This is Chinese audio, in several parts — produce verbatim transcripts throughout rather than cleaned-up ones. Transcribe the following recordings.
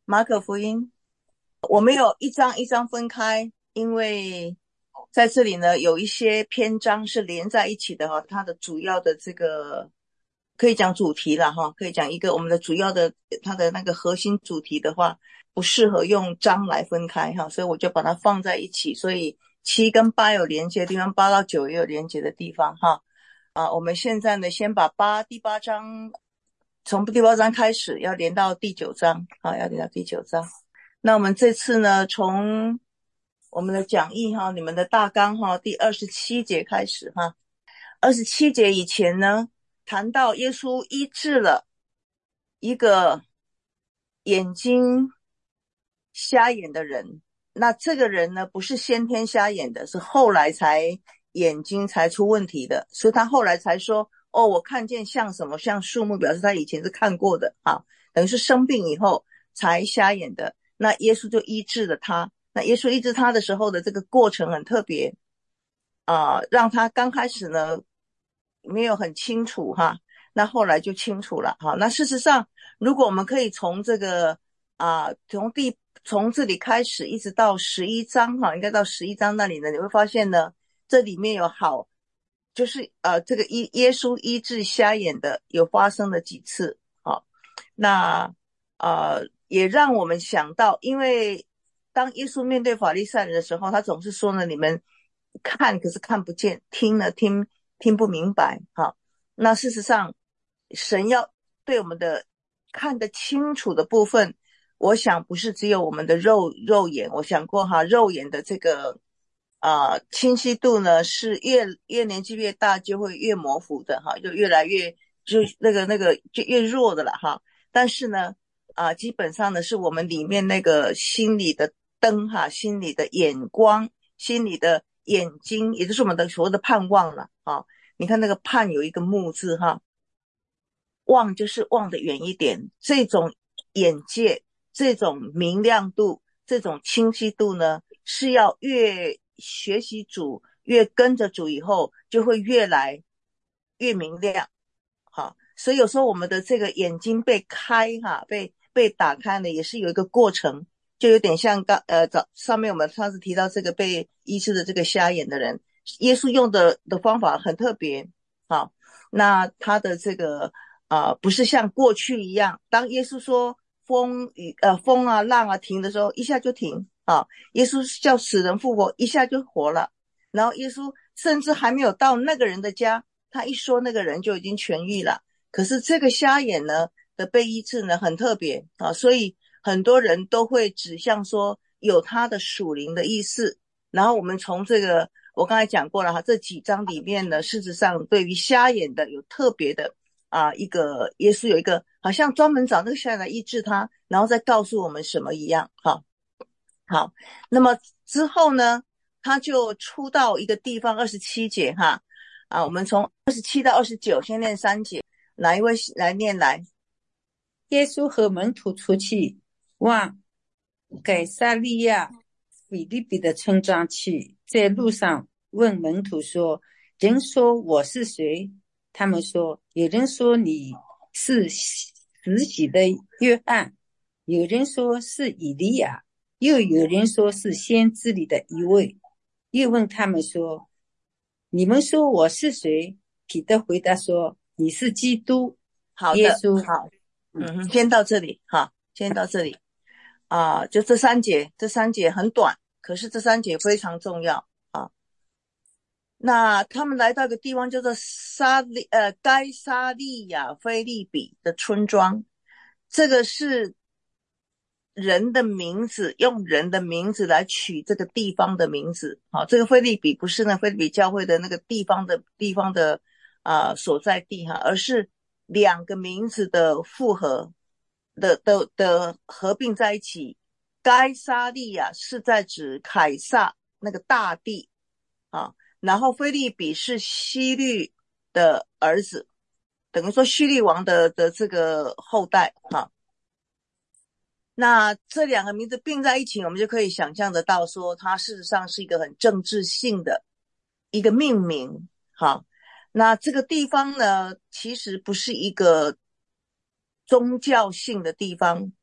马可福音，我没有一章一章分开，因为在这里呢有一些篇章是连在一起的哈，它的主要的这个可以讲主题了哈，可以讲一个我们的主要的它的那个核心主题的话，不适合用章来分开哈，所以我就把它放在一起，所以七跟八有连接的地方，八到九也有连接的地方哈。啊，我们现在呢先把八第八章从第八章开始要连到第九章啊，要连到第九章。那我们这次呢，从我们的讲义哈，你们的大纲哈，第二十七节开始哈。二十七节以前呢，谈到耶稣医治了一个眼睛瞎眼的人。那这个人呢，不是先天瞎眼的，是后来才眼睛才出问题的，所以他后来才说，哦，我看见像什么，像树木，表示他以前是看过的啊，等于是生病以后才瞎眼的。那耶稣就医治了他。那耶稣医治他的时候的这个过程很特别啊、呃，让他刚开始呢没有很清楚哈，那后来就清楚了哈。那事实上，如果我们可以从这个啊、呃，从第从这里开始一直到十一章哈，应该到十一章那里呢，你会发现呢，这里面有好，就是呃，这个医耶稣医治瞎眼的有发生了几次啊。那呃，也让我们想到，因为当耶稣面对法利赛人的时候，他总是说呢，你们看可是看不见，听了听听不明白哈。那事实上，神要对我们的看得清楚的部分，我想不是只有我们的肉肉眼，我想过哈，肉眼的这个啊、呃、清晰度呢，是越越年纪越大就会越模糊的哈，就越来越就那个那个就越弱的了哈。但是呢，啊、呃，基本上呢，是我们里面那个心里的灯哈，心里的眼光，心里的眼睛，也就是我们的所谓的盼望了啊。你看那个盼有一个木字哈，望就是望得远一点，这种眼界，这种明亮度，这种清晰度呢，是要越学习主，越跟着主以后，就会越来越明亮。好，所以有时候我们的这个眼睛被开哈，被被打开呢，也是有一个过程，就有点像刚呃早上面我们上次提到这个被医治的这个瞎眼的人，耶稣用的的方法很特别。好，那他的这个啊、呃，不是像过去一样，当耶稣说风雨呃风啊浪啊停的时候，一下就停啊。耶稣叫死人复活，一下就活了。然后耶稣甚至还没有到那个人的家，他一说那个人就已经痊愈了。可是这个瞎眼呢的被医治呢很特别啊，所以很多人都会指向说有他的属灵的意思。然后我们从这个我刚才讲过了哈，这几章里面呢，事实上对于瞎眼的有特别的啊一个，耶稣有一个好像专门找那个瞎眼来医治他，然后再告诉我们什么一样哈。好，那么之后呢，他就出到一个地方，二十七节哈啊，我们从二十七到二十九先念三节，哪一位来念来？ 耶稣和门徒出去，往该撒利亚腓立比的村庄去，在路上问门徒说：“人说我是谁？”他们说：“有人说你是施洗的约翰，有人说是以利亚，又有人说是先知里的一位。”又问他们说：“你们说我是谁？”彼得回答说：“你是基督。” 好的， 耶稣好， 嗯， 嗯，先到这里哈，先到这里啊，就这三节，这三节很短，可是这三节非常重要啊。那他们来到一个地方叫做沙利呃该沙利亚菲利比的村庄，这个是人的名字，用人的名字来取这个地方的名字。好，这个菲利比不是那菲利比教会的那个地方的地方的啊、呃、所在地哈，而是两个名字的复合的的的合并在一起。该沙利亚是在指凯撒那个大地啊，然后菲利比是希律的儿子，等于说希律王的的这个后代哈。那这两个名字并在一起，我们就可以想象得到说，它事实上是一个很政治性的一个命名。好，那这个地方呢，其实不是一个宗教性的地方，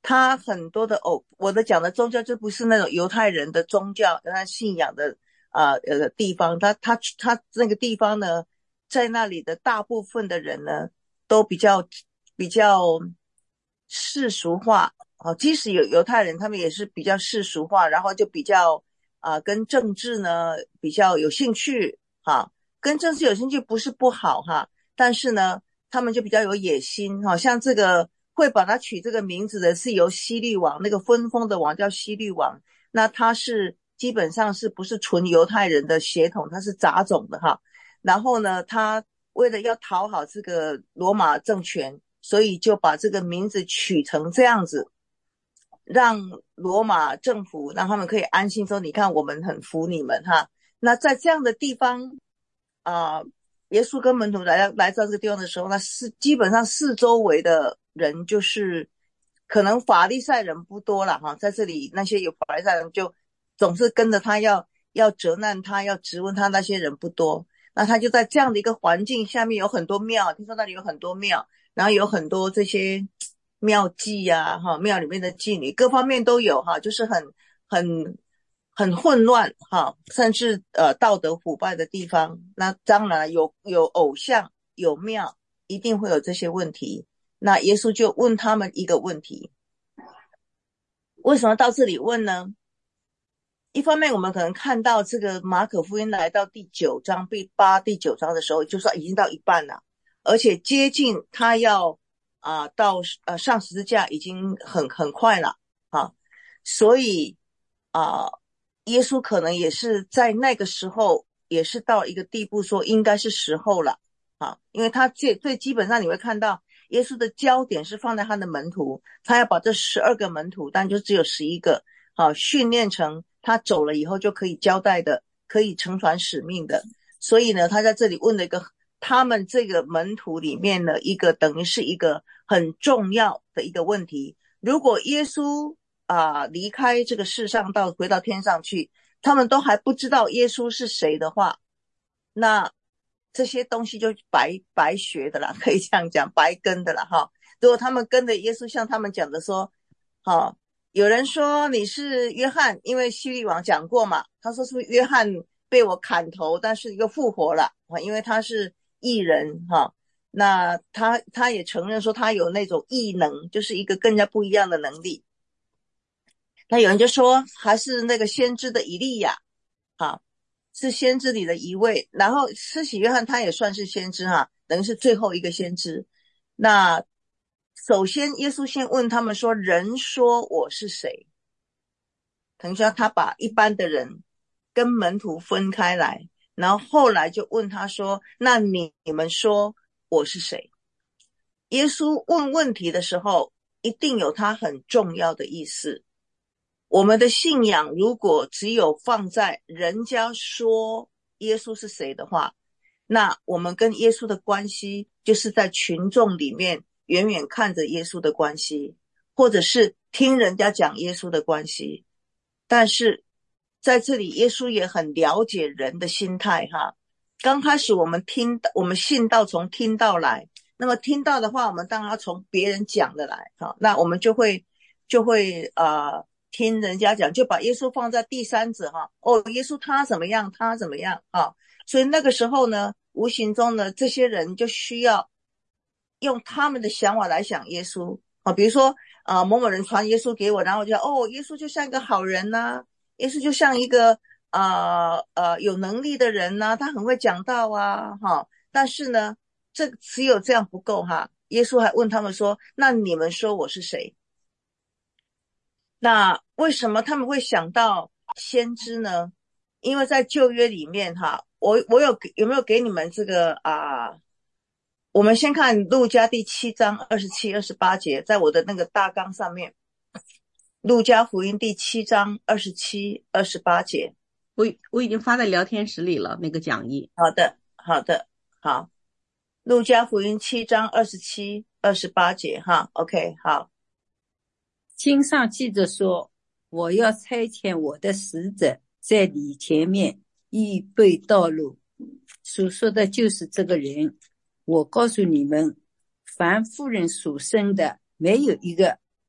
他很多的偶，我的讲的宗教就不是那种犹太人的宗教，他信仰的啊呃呃地方，他他他那个地方呢，在那里的大部分的人呢，都比较比较世俗化啊，即使有犹太人，他们也是比较世俗化，然后就比较啊、呃跟政治呢比较有兴趣哈，跟政治有兴趣不是不好哈，但是呢，他们就比较有野心哈，像这个会把他取这个名字的是由希律王，那个分封的王叫希律王，那他是基本上是不是纯犹太人的血统，他是杂种的哈。然后呢，他为了要讨好这个罗马政权，所以就把这个名字取成这样子，让罗马政府让他们可以安心说，你看我们很服你们哈。那在这样的地方啊、呃，耶稣跟门徒来来到这个地方的时候，那是基本上四周围的人就是可能法利赛人不多了哈，在这里那些有法利赛人就总是跟着他要要责难他要质问他，那些人不多。那他就在这样的一个环境下面，有很多庙，听说那里有很多庙，然后有很多这些庙妓呀，哈，庙里面的妓女，各方面都有哈，就是很很很混乱哈，甚至呃道德腐败的地方。那当然有有偶像，有庙，一定会有这些问题。那耶稣就问他们一个问题，为什么到这里问呢？一方面我们可能看到这个马可福音来到第九章第八第九章的时候，就说已经到一半了，而且接近他要啊、呃、到呃上十字架已经很很快了啊，所以啊、呃、耶稣可能也是在那个时候也是到一个地步说应该是时候了啊，因为他最最基本上你会看到耶稣的焦点是放在他的门徒，他要把这十二个门徒，但就只有十一个啊训练成他走了以后就可以交代的，可以承传使命的。所以呢，他在这里问了一个他们这个门徒里面的一个等于是一个很重要的一个问题。如果耶稣啊、呃、离开这个世上到回到天上去，他们都还不知道耶稣是谁的话，那这些东西就白白学的啦，可以这样讲，白跟的啦哈。如果他们跟着耶稣像他们讲的说，好、哦，有人说你是约翰，因为希律王讲过嘛，他说是不是约翰被我砍头，但是又复活了，因为他是义人哈、哦。那他他也承认说他有那种异能，就是一个更加不一样的能力。那有人就说还是那个先知的以利亚，哈，是先知里的一位。然后施洗约翰他也算是先知哈，等于是最后一个先知。那首先耶稣先问他们说，人说我是谁？等于说他把一般的人跟门徒分开来，然后后来就问他说，那你你们说我是谁？耶稣问问题的时候一定有他很重要的意思。我们的信仰如果只有放在人家说耶稣是谁的话，那我们跟耶稣的关系就是在群众里面远远看着耶稣的关系，或者是听人家讲耶稣的关系。但是在这里耶稣也很了解人的心态哈。刚开始我们听我们信道从听道来，那么听到的话我们当然要从别人讲的来哈，那我们就会就会呃听人家讲，就把耶稣放在第三者哈，哦，耶稣他怎么样他怎么样啊，所以那个时候呢无形中呢这些人就需要用他们的想法来想耶稣啊，比如说啊、呃、某某人传耶稣给我，然后我就哦耶稣就像一个好人呐、啊，耶稣就像一个呃呃有能力的人呐、啊，他很会讲道啊哈，但是呢这只有这样不够哈，耶稣还问他们说，那你们说我是谁？那为什么他们会想到先知呢？因为在旧约里面哈，我我有有没有给你们这个啊？我们先看路加第七章二十七、二十八节，在我的那个大纲上面，路加福音第七章二十七、二十八节。 我我已经发在聊天室里了，那个讲义。 好的，好的，好。路加福音七章二十七、二十八节哈 ，OK， 好。 经上记着说，我要差遣我的使者在你前面预备道路，所说的就是这个人。我告诉你们，凡妇人所生的，没有一个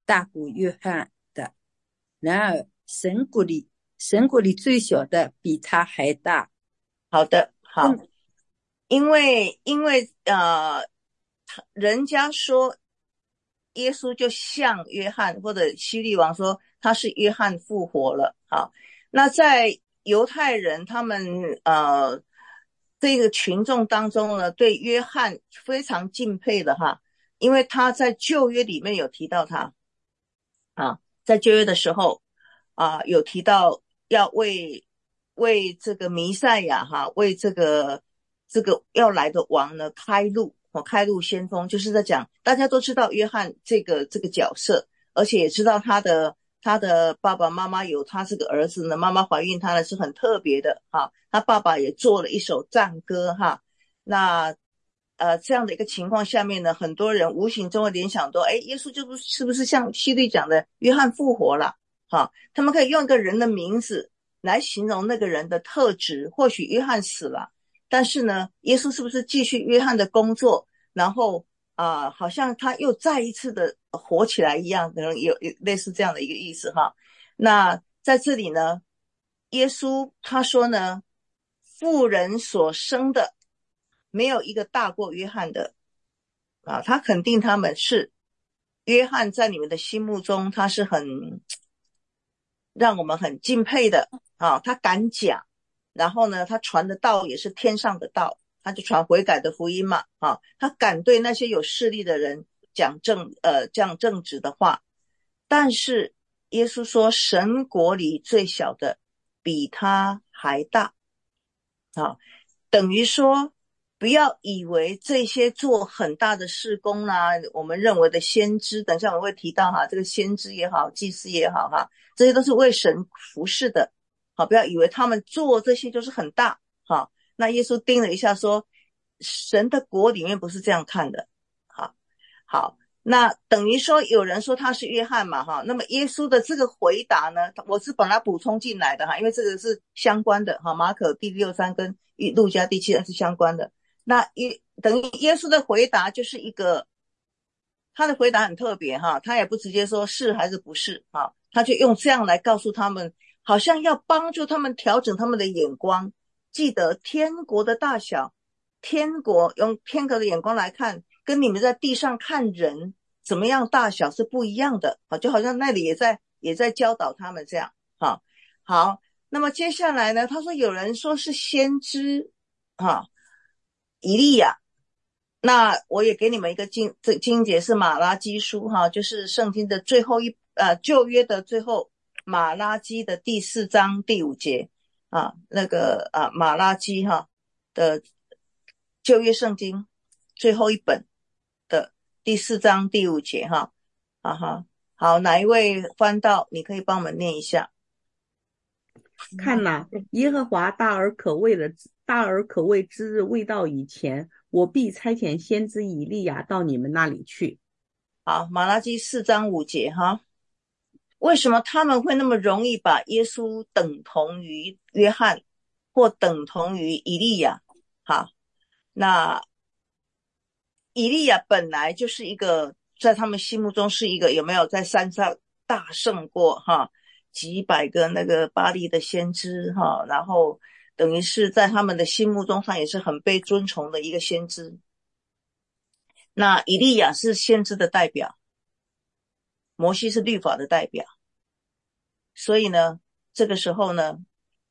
大过约翰的。然而神国里神国里最小的比他还大。 好的，好， 嗯因为因为呃，人家说耶稣就像约翰，或者希律王说他是约翰复活了。好，那在犹太人他们呃这个群众当中呢，对约翰非常敬佩的哈，因为他在旧约里面有提到他啊，在旧约的时候啊，有提到要为为这个弥赛亚哈，为这个这个要来的王呢开路，哦，开路先锋，就是在讲大家都知道约翰这个这个角色，而且也知道他的他的爸爸妈妈有他这个儿子呢，妈妈怀孕他呢是很特别的哈，他爸爸也做了一首赞歌哈，那。呃，这样的一个情况下面呢，很多人无形中会联想到，哎，耶稣就是是不是像希律讲的，约翰复活了？哈，他们可以用一个人的名字来形容那个人的特质。或许约翰死了，但是呢，耶稣是不是继续约翰的工作，然后啊、呃，好像他又再一次的活起来一样，可能有有类似这样的一个意思哈。那在这里呢，耶稣他说呢，妇人所生的没有一个大过约翰的啊，他肯定他们是约翰在你们的心目中，他是很让我们很敬佩的啊，他敢讲，然后呢，他传的道也是天上的道，他就传悔改的福音嘛啊，他敢对那些有势力的人讲正呃讲正直的话，但是耶稣说，神国里最小的比他还大啊，等于说，不要以为这些做很大的事工啦、啊，我们认为的先知，等一下我会提到哈，这个先知也好，祭司也好哈，这些都是为神服侍的。好，不要以为他们做这些就是很大。好，那耶稣盯了一下说，神的国里面不是这样看的。好，好。那等于说有人说他是约翰嘛哈，那么耶稣的这个回答呢，我是把它补充进来的哈，因为这个是相关的哈，马可第六章跟路加第七章是相关的。那耶等于耶稣的回答就是一个，他的回答很特别哈，他也不直接说是还是不是哈，他就用这样来告诉他们，好像要帮助他们调整他们的眼光，记得天国的大小，天国用天国的眼光来看，跟你们在地上看人怎么样大小是不一样的啊，就好像那里也在也在教导他们这样哈。好，那么接下来呢，他说有人说是先知哈，以利亚。那我也给你们一个经，这经节是马拉基书哈，就是圣经的最后一呃旧约的最后，马拉基的第四章第五节啊，那个啊马拉基哈的旧约圣经最后一本的第四章第五节哈，啊哈，好，哪一位翻到？你可以帮我们念一下。 看哪，耶和华大而可畏的大而可畏之日未到以前，我必差遣先知以利亚到你们那里去。 好，马拉基四章五节哈，为什么他们会那么容易把耶稣等同于约翰，或等同于以利亚？哈，那以利亚本来就是一个在他们心目中是一个有没有在山上大胜过哈几百个那个巴力的先知哈，然后等于是在他们的心目中他也是很被尊崇的一个先知。那以利亚是先知的代表，摩西是律法的代表，所以呢这个时候呢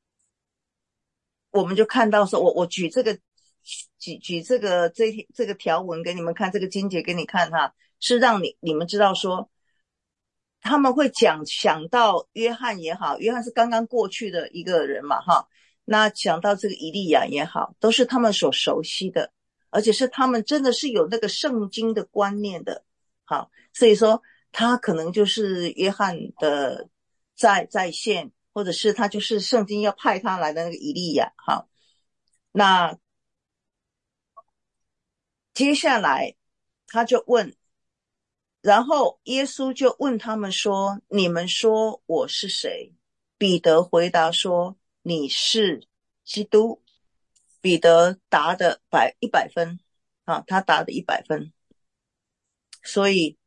我们就看到说，我我举这个举举这个这这个条文给你们看，这个经节给你看哈，是让你你们知道说，他们会讲想到约翰也好，约翰是刚刚过去的一个人嘛哈，那想到这个以利亚也好，都是他们所熟悉的，而且是他们真的是有那个圣经的观念的，好，所以说他可能就是约翰的在在线。或者是他就是圣经要派他来的那个以利亚。好，那接下来他就问，然后耶稣就问他们说，你们说我是谁？彼得回答说，你是基督。彼得答的百一百分啊，他答的一百分。所以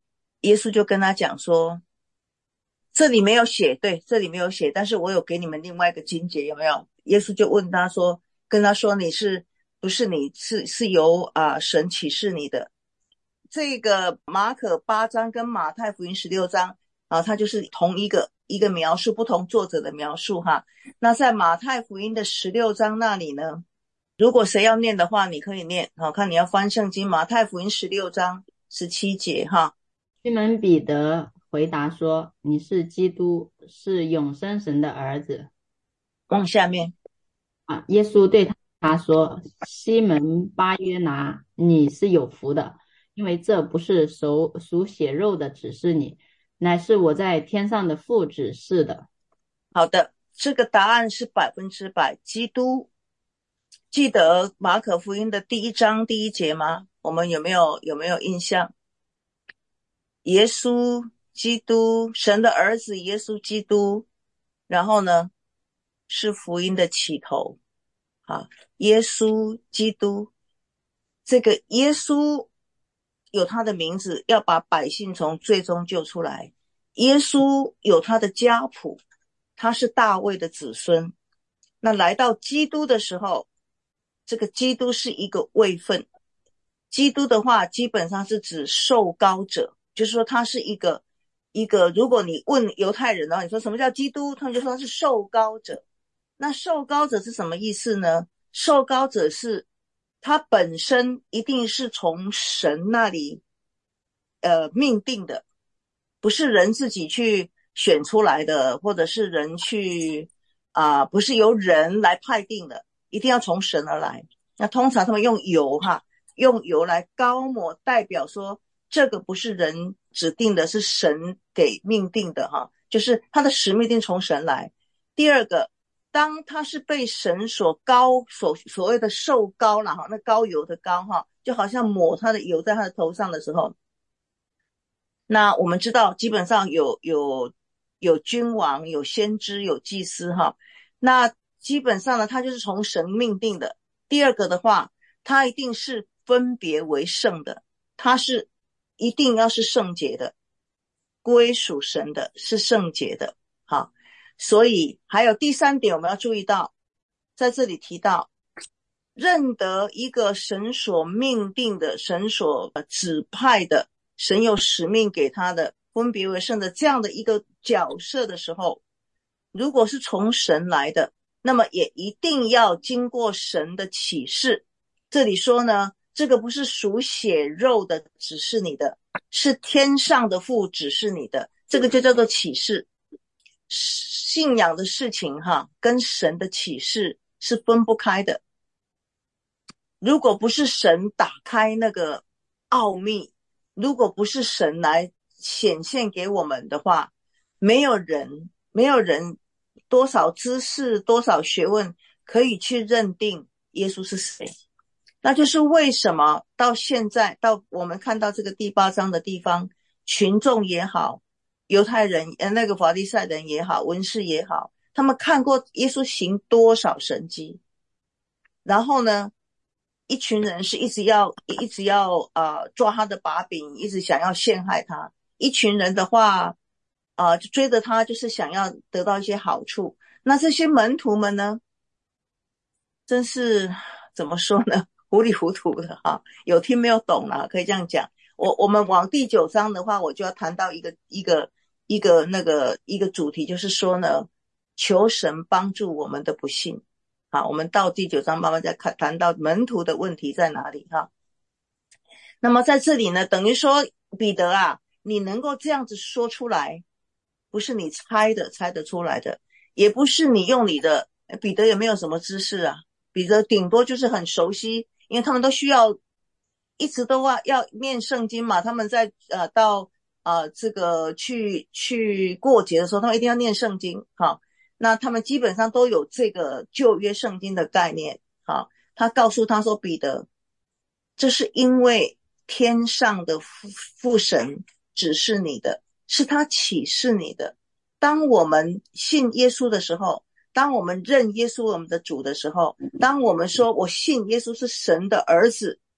耶稣就跟他讲说，这里没有写，对，这里没有写，但是我有给你们另外一个经节，有没有？耶稣就问他说，跟他说，你是不是你是是由啊、呃、神启示你的？这个马可八章跟马太福音十六章啊，它就是同一个一个描述，不同作者的描述哈。那在马太福音的十六章那里呢，如果谁要念的话，你可以念，好，看你要翻圣经，马太福音十六章十七节哈。 西门彼得回答说：“你是基督，是永生神的儿子。” 往下面啊，耶稣对他说：“西门巴约拿，你是有福的，因为这不是属属血肉的指示你，乃是我在天上的父指示的。” 好的，这个答案是百分之百基督。记得马可福音的第一章第一节吗？我们有没有有没有印象？耶稣基督，神的儿子耶稣基督，然后呢是福音的起头啊，耶稣基督，这个耶稣有他的名字，要把百姓从罪中救出来。耶稣有他的家谱，他是大卫的子孙。那来到基督的时候，这个基督是一个位分。基督的话基本上是指受膏者，就是说他是一个一个，如果你问犹太人的话，你说什么叫基督，他们就说他是受膏者。那受膏者是什么意思呢？受膏者是他本身一定是从神那里呃命定的，不是人自己去选出来的，或者是人去啊、呃，不是由人来派定的，一定要从神而来。那通常他们用油哈，用油来膏抹，代表说这个不是人指定的，是神给命定的哈，就是他的使命一定从神来。第二个，当他是被神所膏所所谓的受膏啦哈，那膏油的膏哈，就好像抹他的油在他的头上的时候，那我们知道基本上有有有君王，有先知，有祭司哈，那基本上呢他就是从神命定的。第二个的话，他一定是分别为圣的，他是一定要是圣洁的，归属神的，是圣洁的。好，所以还有第三点我们要注意到，在这里提到认得一个神所命定的，神所指派的，神有使命给他的，分别为圣的这样的一个角色的时候，如果是从神来的，那么也一定要经过神的启示。这里说呢，这个不是属血肉的指示你的，是天上的父指示你的，这个就叫做启示。信仰的事情哈，跟神的启示是分不开的。如果不是神打开那个奥秘，如果不是神来显现给我们的话，没有人没有人多少知识多少学问可以去认定耶稣是谁。那就是为什么到现在到我们看到这个第八章的地方，群众也好，犹太人呃那个法利赛人也好，文士也好，他们看过耶稣行多少神迹，然后呢一群人是一直要一直要呃抓他的把柄，一直想要陷害他，一群人的话呃就追着他，就是想要得到一些好处。那这些门徒们呢，真是怎么说呢，糊里糊涂的哈，有听没有懂啦，可以这样讲。我我们往第九章的话，我就要谈到一个一个一个那个一个主题，就是说呢，求神帮助我们的不信。好，我们到第九章慢慢再看谈到门徒的问题在哪里哈。那么在这里呢，等于说彼得啊，你能够这样子说出来，不是你猜的猜得出来的，也不是你用你的，彼得也没有什么知识啊，彼得顶多就是很熟悉，因为他们都需要一直都要要念圣经嘛，他们在呃到呃这个去去过节的时候，他们一定要念圣经哈。那他们基本上都有这个旧约圣经的概念哈。他告诉他说，彼得，这是因为天上的父父神指示你的，是他启示你的。当我们信耶稣的时候，当我们认耶稣我们的主的时候，当我们说我信耶稣是神的儿子，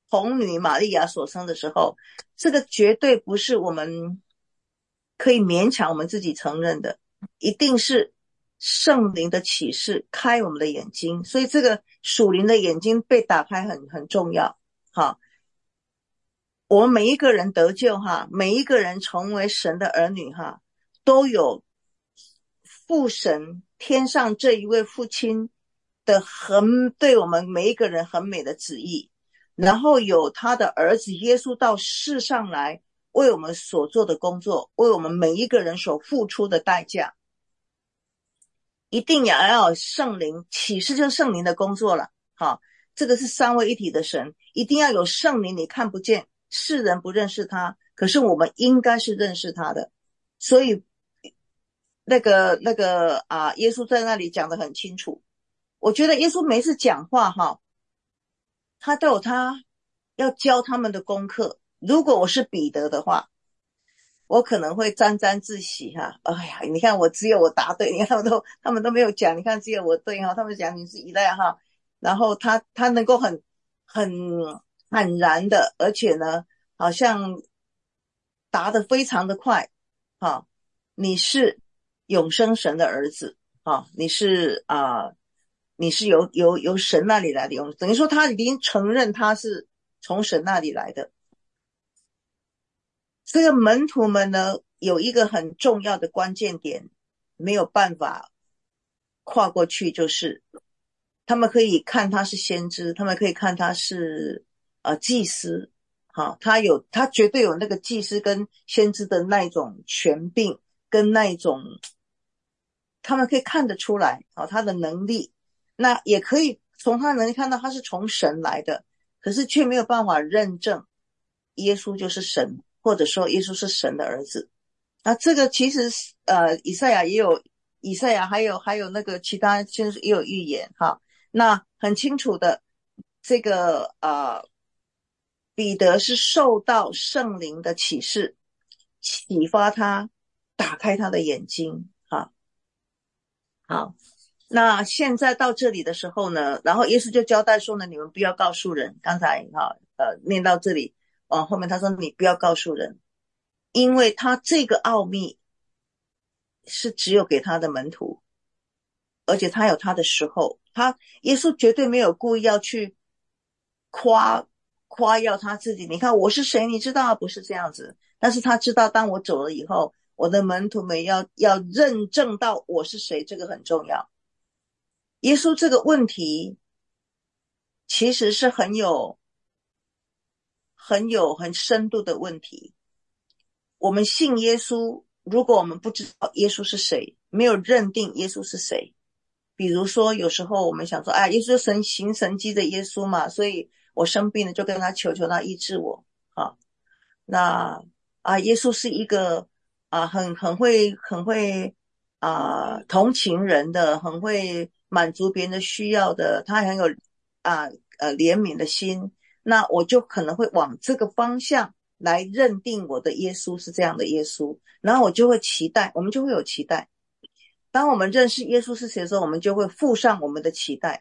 童女玛利亚所生的时候，这个绝对不是我们可以勉强我们自己承认的，一定是圣灵的启示开我们的眼睛，所以这个属灵的眼睛被打开很很重要。好，我们每一个人得救哈，每一个人成为神的儿女哈，都有父神天上这一位父亲的很对我们每一个人很美的旨意，然后有他的儿子耶稣到世上来为我们所做的工作，为我们每一个人所付出的代价，一定也要有圣灵，启示就是圣灵的工作了。好，这个是三位一体的神，一定要有圣灵，你看不见，世人不认识他，可是我们应该是认识他的。所以那个那个啊，耶稣在那里讲得很清楚。我觉得耶稣每次讲话哈，他都有他要教他们的功课。如果我是彼得的话，我可能会沾沾自喜哈。哎呀，你看我只有我答对，你看他们都他们都没有讲，你看只有我对哈，他们讲你是以赛亚哈，然后他他能够很很坦然的，而且呢，好像答得非常的快哈。你是永生神的儿子啊，你是啊、呃，你是由由由神那里来的永，等于说他已经承认他是从神那里来的。这个门徒们呢，有一个很重要的关键点，没有办法跨过去，就是他们可以看他是先知，他们可以看他是呃祭司，好，他有他绝对有那个祭司跟先知的那一种权柄，跟那一种他们可以看得出来，好，他的能力，那也可以从他能力看到他是从神来的，可是却没有办法认证耶稣就是神，或者说耶稣是神的儿子。那这个其实呃以赛亚也有，以赛亚还有还有那个其他先知也有预言哈。那很清楚的，这个呃彼得是受到圣灵的启示，启发他，打开他的眼睛哈。好，那现在到这里的时候呢，然后耶稣就交代说呢，你们不要告诉人。刚才哈呃念到这里，往、呃、后面他说你不要告诉人，因为他这个奥秘是只有给他的门徒，而且他有他的时候，他耶稣绝对没有故意要去夸夸耀他自己。你看我是谁，你知道不是这样子，但是他知道当我走了以后，我的门徒们要要认证到我是谁，这个很重要。耶稣这个问题其实是很有很有很深度的问题。我们信耶稣，如果我们不知道耶稣是谁，没有认定耶稣是谁，比如说有时候我们想说，哎，耶稣是神行神迹的耶稣嘛，所以我生病了就跟他求求他医治我啊。那啊，耶稣是一个啊很很会很会啊同情人的，很会满足别人的需要的，他很有啊呃怜悯的心，那我就可能会往这个方向来认定我的耶稣是这样的耶稣，然后我就会期待，我们就会有期待。当我们认识耶稣是谁的时候，我们就会附上我们的期待。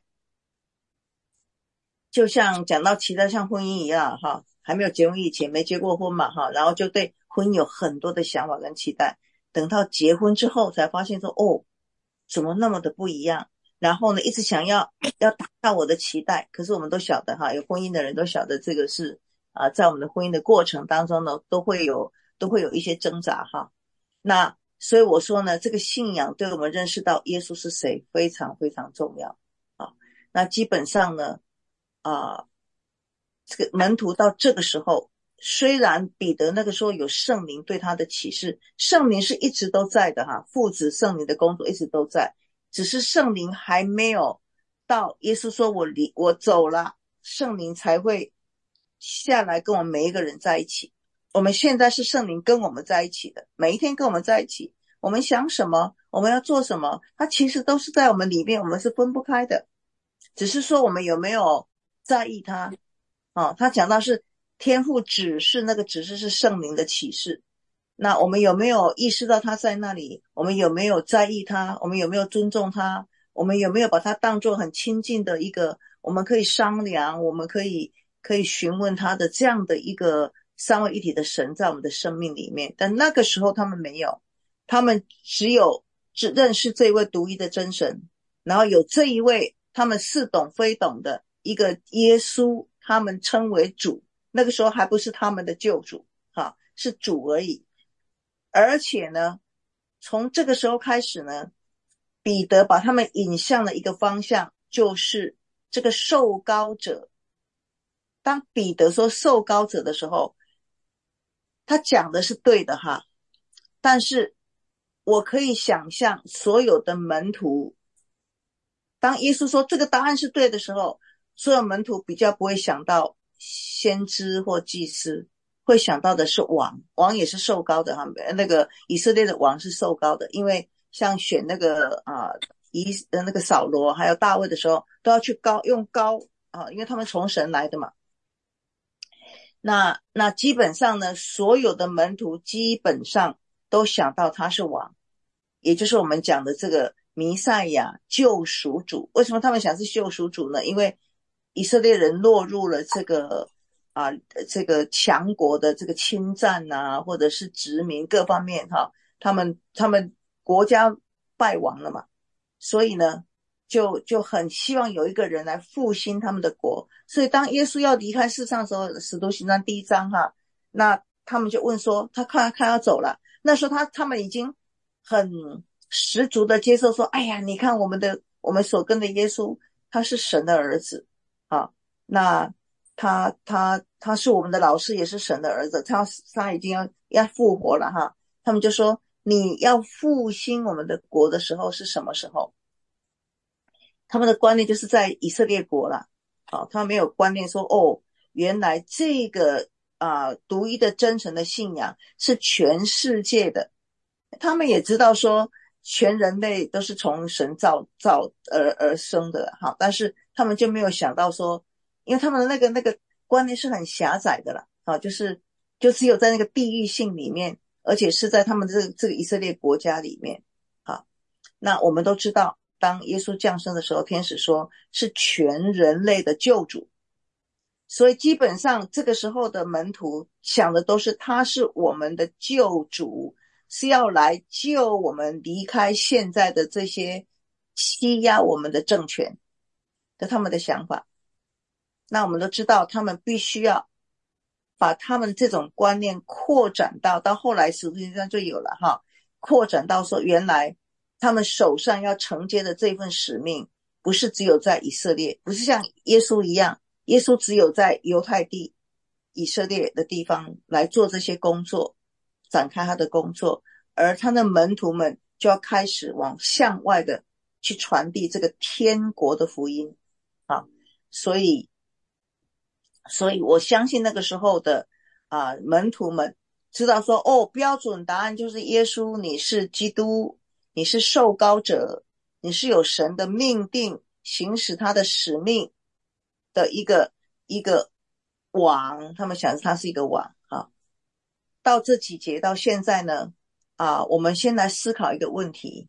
就像讲到期待像婚姻一样哈，还没有结婚以前没结过婚嘛哈，然后就对婚姻有很多的想法跟期待，等到结婚之后才发现说，哦，怎么那么的不一样，然后呢一直想要要达到我的期待，可是我们都晓得哈，有婚姻的人都晓得这个是啊、呃，在我们的婚姻的过程当中呢，都会有都会有一些挣扎哈。那所以我说呢，这个信仰对我们认识到耶稣是谁非常非常重要啊。那基本上呢啊，这个门徒到这个时候，虽然彼得那个时候有圣灵对他的启示，圣灵是一直都在的哈，父子圣灵的工作一直都在，只是圣灵还没有到耶稣说我离我走了，圣灵才会下来跟我们每一个人在一起。我们现在是圣灵跟我们在一起的，每一天跟我们在一起，我们想什么，我们要做什么，它其实都是在我们里面，我们是分不开的，只是说我们有没有在意它。哦，他讲到是天父指示，那个指示是圣灵的启示，那我们有没有意识到他在那里，我们有没有在意他，我们有没有尊重他，我们有没有把他当作很亲近的一个，我们可以商量，我们可以可以询问他的这样的一个三位一体的神在我们的生命里面。但那个时候他们没有，他们只有只认识这一位独一的真神，然后有这一位他们似懂非懂的一个耶稣，他们称为主，那个时候还不是他们的救主，哈，是主而已。而且呢，从这个时候开始呢，彼得把他们引向了一个方向，就是这个受膏者。当彼得说受膏者的时候，他讲的是对的哈，但是我可以想象所有的门徒，当耶稣说这个答案是对的时候，所有门徒比较不会想到先知或祭司，会想到的是王，王也是受膏的哈，那个以色列的王是受膏的，因为像选那个啊以呃那个扫罗还有大卫的时候，都要去膏用膏啊，因为他们从神来的嘛。那那基本上呢，所有的门徒基本上都想到他是王，也就是我们讲的这个弥赛亚救赎主。为什么他们想是救赎主呢？因为以色列人落入了这个啊这个强国的这个侵占啊，或者是殖民各方面哈，他们他们国家败亡了嘛，所以呢就就很希望有一个人来复兴他们的国。所以当耶稣要离开世上的时候，使徒行传第一章哈，那他们就问说他看看要走了，那时候他他们已经很十足的接受说，哎呀，你看我们的我们所跟的耶稣，他是神的儿子啊，那他他他是我们的老师，也是神的儿子，他他已经要要复活了哈。他们就说你要复兴我们的国的时候是什么时候？他们的观念就是在以色列国了，好，他们没有观念说哦，原来这个啊、呃、独一的真神的信仰是全世界的。他们也知道说全人类都是从神造造而而生的，好，但是他们就没有想到说，因为他们的那个那个观念是很狭窄的了，好，就是就只有在那个地域性里面，而且是在他们这个这个以色列国家里面，好，那我们都知道。当耶稣降生的时候，天使说是全人类的救主，所以基本上这个时候的门徒想的都是他是我们的救主，是要来救我们离开现在的这些欺压我们的政权的他们的想法。那我们都知道他们必须要把他们这种观念扩展到到后来使徒行传就有了哈，扩展到说原来他们手上要承接的这份使命不是只有在以色列，不是像耶稣一样，耶稣只有在犹太地以色列的地方来做这些工作，展开他的工作，而他的门徒们就要开始往向外的去传递这个天国的福音啊，所以所以我相信那个时候的啊门徒们知道说，哦，标准答案就是耶稣，你是基督，你是受膏者，你是有神的命定行使他的使命的一个一个王，他们想他是一个王啊。到这几节到现在呢啊，我们先来思考一个问题，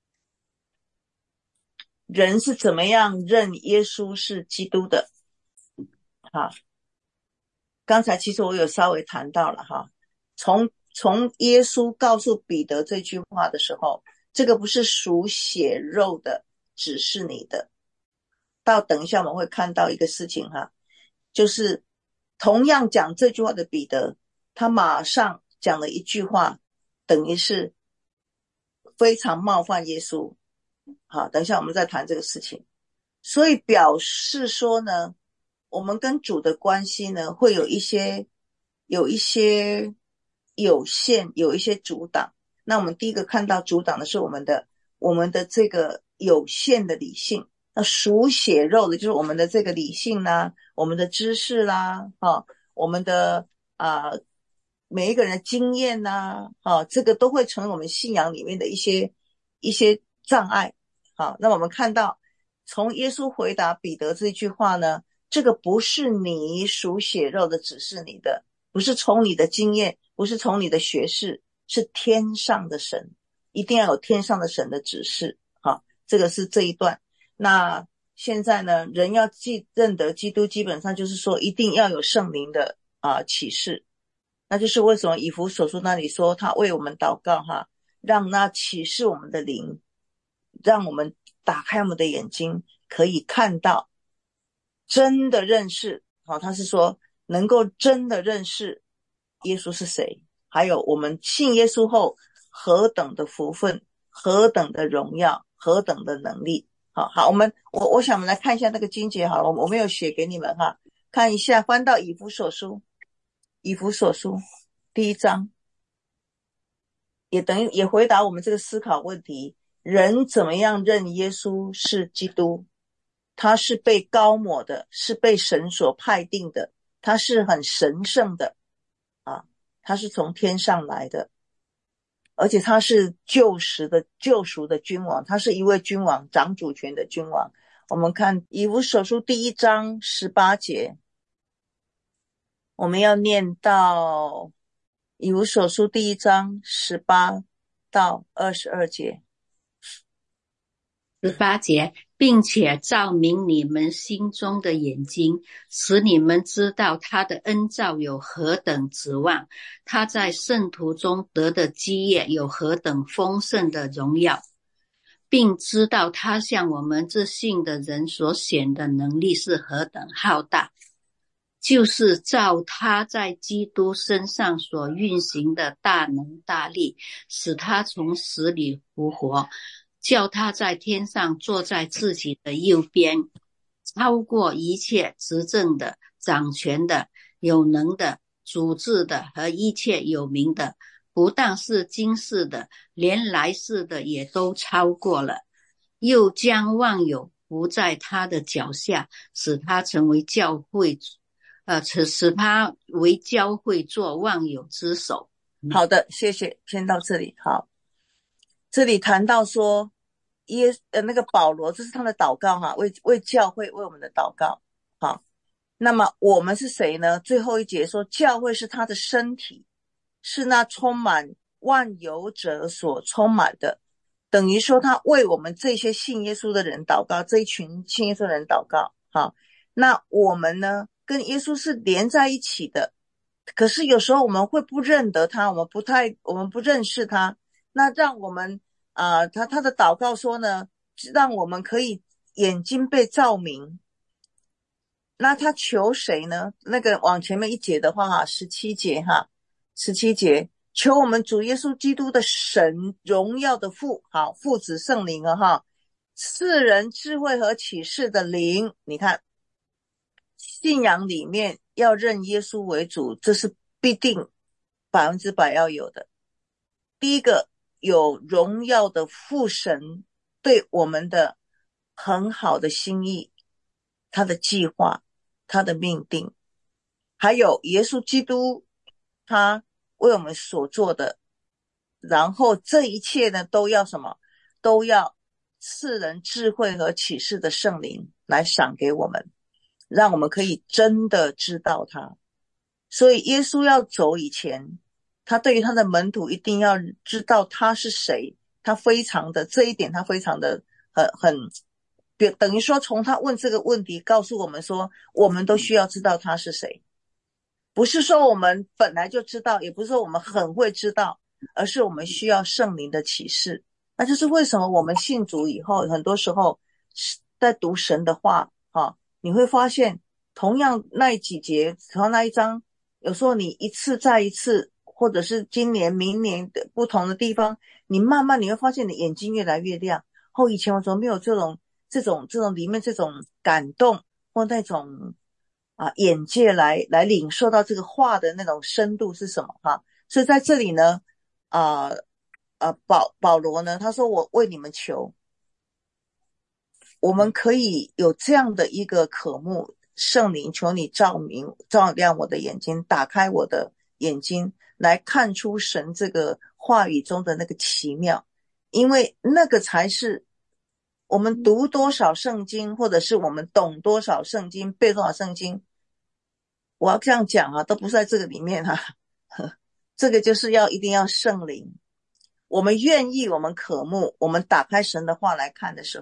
人是怎么样认耶稣是基督的啊？刚才其实我有稍微谈到了哈，从从耶稣告诉彼得这句话的时候，这个不是属血肉的指示你的。到等一下我们会看到一个事情哈，就是同样讲这句话的彼得，他马上讲了一句话，等于是非常冒犯耶稣。好，等一下我们再谈这个事情。所以表示说呢，我们跟主的关系呢，会有一些有一些有限，有一些阻挡。那我们第一个看到阻挡的是我们的我们的这个有限的理性，那属血肉的就是我们的这个理性啦，我们的知识啦，啊，我们的啊、呃、每一个人的经验啦，啊，这个都会成为我们信仰里面的一些一些障碍。好，那我们看到从耶稣回答彼得这句话呢，这个不是你属血肉的指示你的，不是从你的经验，不是从你的学识，是天上的神，一定要有天上的神的指示。好，这个是这一段。那现在呢，人要记认得基督，基本上就是说一定要有圣灵的啊、呃、启示。那就是为什么以弗所书那里说他为我们祷告哈，让那启示我们的灵，让我们打开我们的眼睛，可以看到真的认识。好，他是说能够真的认识耶稣是谁，还有我们信耶稣后何等的福分，何等的荣耀，何等的能力。好好，我们我我想我们来看一下那个经节好了，我我没有写给你们哈，看一下，翻到以弗所书，以弗所书第一章，也等于也回答我们这个思考问题，人怎么样认耶稣是基督？他是被膏抹的，是被神所派定的，他是很神圣的啊，他是从天上来的，而且他是救赎的救赎的君王，他是一位君王，掌主权的君王。我们看以弗所书第一章十八节，我们要念到以弗所书第一章十八到二十二节。 十八节，并且照明你们心中的眼睛，使你们知道他的恩召有何等指望，他在圣徒中得的基业有何等丰盛的荣耀，并知道他向我们这信的人所显的能力是何等浩大，就是照他在基督身上所运行的大能大力，使他从死里复活，叫他在天上坐在自己的右边，超过一切执政的、掌权的、有能的、主治的和一切有名的，不但是今世的，连来世的也都超过了，又将万有伏在他的脚下，使他成为教会呃，使他为教会做万有之首。 好的，谢谢，先到这里。好，这里谈到说耶呃那个保罗，这是他的祷告哈，为为教会为我们的祷告。好，那么我们是谁呢？最后一节说教会是他的身体，是那充满万有者所充满的，等于说他为我们这些信耶稣的人祷告，这一群信耶稣的人祷告。好，那我们呢跟耶稣是连在一起的，可是有时候我们会不认得他，我们不太我们不认识他，那让我们啊、呃，他他的祷告说呢，让我们可以眼睛被照明。那他求谁呢？那个往前面一节的话哈，十七节哈，十七节，求我们主耶稣基督的神荣耀的父，好，父子圣灵啊哈，赐人智慧和启示的灵。你看，信仰里面要认耶稣为主，这是必定百分之百要有的。第一个，有荣耀的父神对我们的很好的心意，他的计划，他的命定，还有耶稣基督他为我们所做的，然后这一切呢都要什么？都要赐人智慧和启示的圣灵来赏给我们，让我们可以真的知道他。所以耶稣要走以前，他对于他的门徒一定要知道他是谁，他非常的这一点他非常的很很等于说从他问这个问题告诉我们说，我们都需要知道他是谁，不是说我们本来就知道，也不是说我们很会知道，而是我们需要圣灵的启示。那就是为什么我们信主以后，很多时候在读神的话啊，你会发现同样那几节同样那一章，有时候你一次再一次，或者是今年明年的不同的地方，你慢慢你会发现你眼睛越来越亮。哦，以前我怎么没有这种这种这种里面这种感动或那种啊眼界来来领受到这个话的那种深度是什么哈？所以在这里呢，啊呃保保罗呢，他说我为你们求，我们可以有这样的一个渴慕，圣灵求你照明照亮我的眼睛，打开我的眼睛，来看出神这个话语中的那个奇妙，因为那个才是我们读多少圣经，或者是我们懂多少圣经，背多少圣经，我要这样讲啊，都不是在这个里面啊，这个就是要一定要圣灵，我们愿意，我们渴慕，我们打开神的话来看的时候，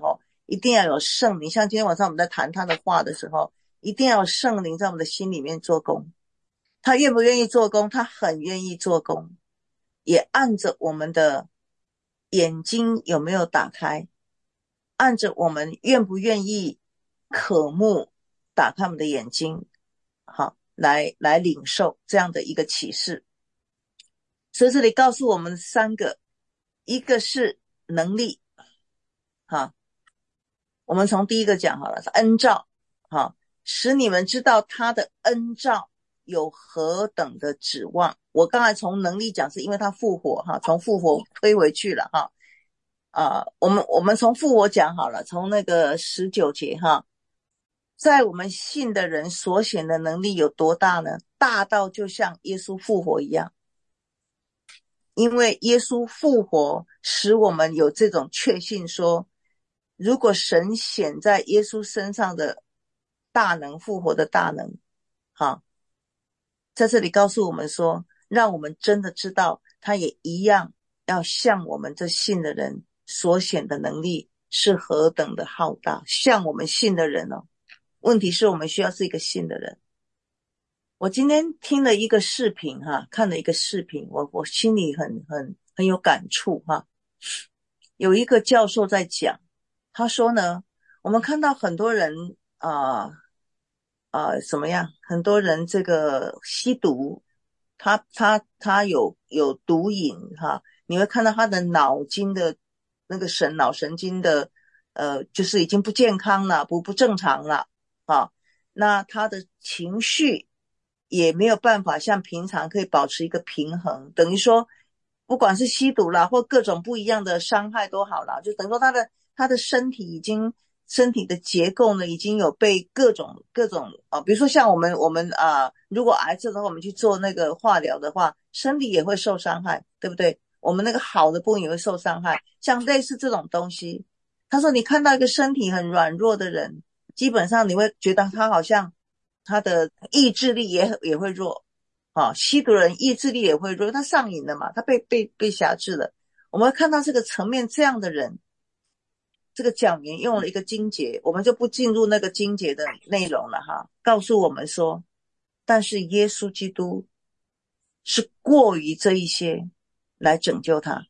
一定要有圣灵。像今天晚上我们在谈他的话的时候，一定要有圣灵在我们的心里面做工。他愿不愿意做工？他很愿意做工，也按着我们的眼睛有没有打开，按着我们愿不愿意渴慕打开我们的眼睛，好，来来领受这样的一个启示。所以这里告诉我们三个，一个是能力，好，我们从第一个讲好了，是恩召，好，使你们知道他的恩召有何等的指望。我刚才从能力讲，是因为他复活哈，从复活推回去了哈。啊、呃，我们我们从复活讲好了，从那个十九节哈，在我们信的人所显的能力有多大呢？大到就像耶稣复活一样。因为耶稣复活使我们有这种确信说，如果神显在耶稣身上的大能，复活的大能，好，在这里告诉我们说，让我们真的知道他也一样要向我们这信的人所显的能力是何等的浩大。像我们信的人哦，问题是我们需要是一个信的人。我今天听了一个视频哈，看了一个视频，我我心里很很很有感触哈。有一个教授在讲，他说呢，我们看到很多人啊啊、呃呃、怎么样？很多人这个吸毒，他他他有有毒瘾哈，你会看到他的脑筋的那个神脑神经的呃，就是已经不健康了，不不正常了啊。那他的情绪也没有办法像平常可以保持一个平衡，等于说不管是吸毒啦或各种不一样的伤害都好啦，就等于说他的他的身体已经身体的结构呢已经有被各种各种啊，比如说像我们我们啊，如果癌症的话我们去做那个化疗的话，身体也会受伤害，对不对？我们那个好的部分也会受伤害，像类似这种东西。他说你看到一个身体很软弱的人，基本上你会觉得他好像他的意志力也也会弱啊，吸毒人意志力也会弱，他上瘾了嘛，他被被被辖制了。我们会看到这个层面这样的人，这个讲员用了一个经节，我们就不进入那个经节的内容了哈，告诉我们说，但是耶稣基督是过于这一些来拯救他。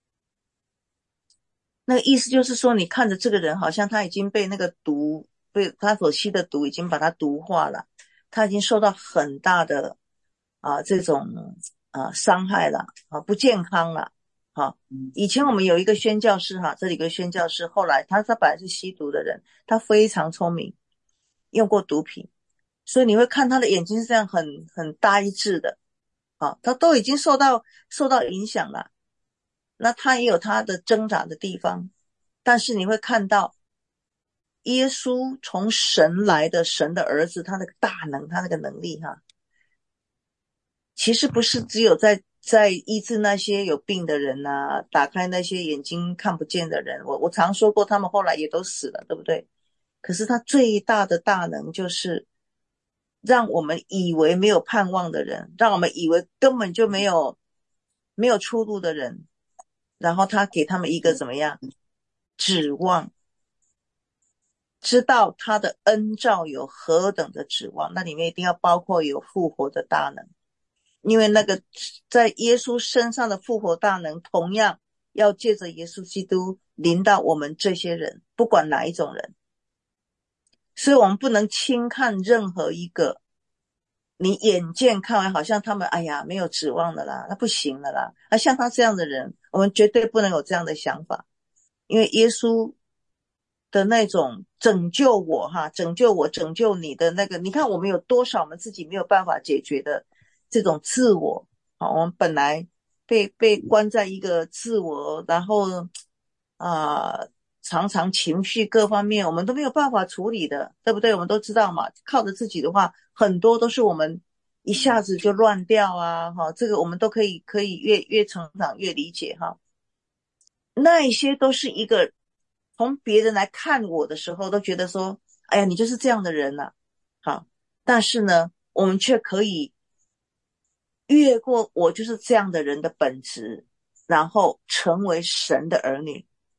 那个意思就是说，你看着这个人好像他已经被那个毒，被他所吸的毒已经把他毒化了，他已经受到很大的啊这种啊伤害了啊，不健康了。好，以前我们有一个宣教师哈，这里有个宣教师，后来他他本来是吸毒的人，他非常聪明，用过毒品，所以你会看他的眼睛是这样很很呆滞的，啊，他都已经受到受到影响了。那他也有他的挣扎的地方，但是你会看到耶稣从神来的神的儿子，他那个大能，他那个能力哈，其实不是只有在在医治那些有病的人啊，打开那些眼睛看不见的人，我我常说过他们后来也都死了，对不对？可是他最大的大能就是让我们以为没有盼望的人，让我们以为根本就没有没有出路的人，然后他给他们一个怎么样指望，知道他的恩召有何等的指望，那里面一定要包括有复活的大能，因为那个在耶稣身上的复活大能同样要借着耶稣基督临到我们这些人，不管哪一种人。所以我们不能轻看任何一个你眼见看完好像他们哎呀没有指望了啦，那不行了啦，那像他这样的人，我们绝对不能有这样的想法。因为耶稣的那种拯救我哈，拯救我拯救你的那个，你看我们有多少我们自己没有办法解决的这种自我，好，我们本来被被关在一个自我，然后啊、呃、常常情绪各方面我们都没有办法处理的，对不对？我们都知道嘛，靠着自己的话很多都是我们一下子就乱掉啊，哈，这个我们都可以可以越越成长越理解哈。那一些都是一个从别人来看我的时候都觉得说，哎呀你就是这样的人啊，好，但是呢我们却可以越过我就是这样的人的本质，然后成为神的儿女。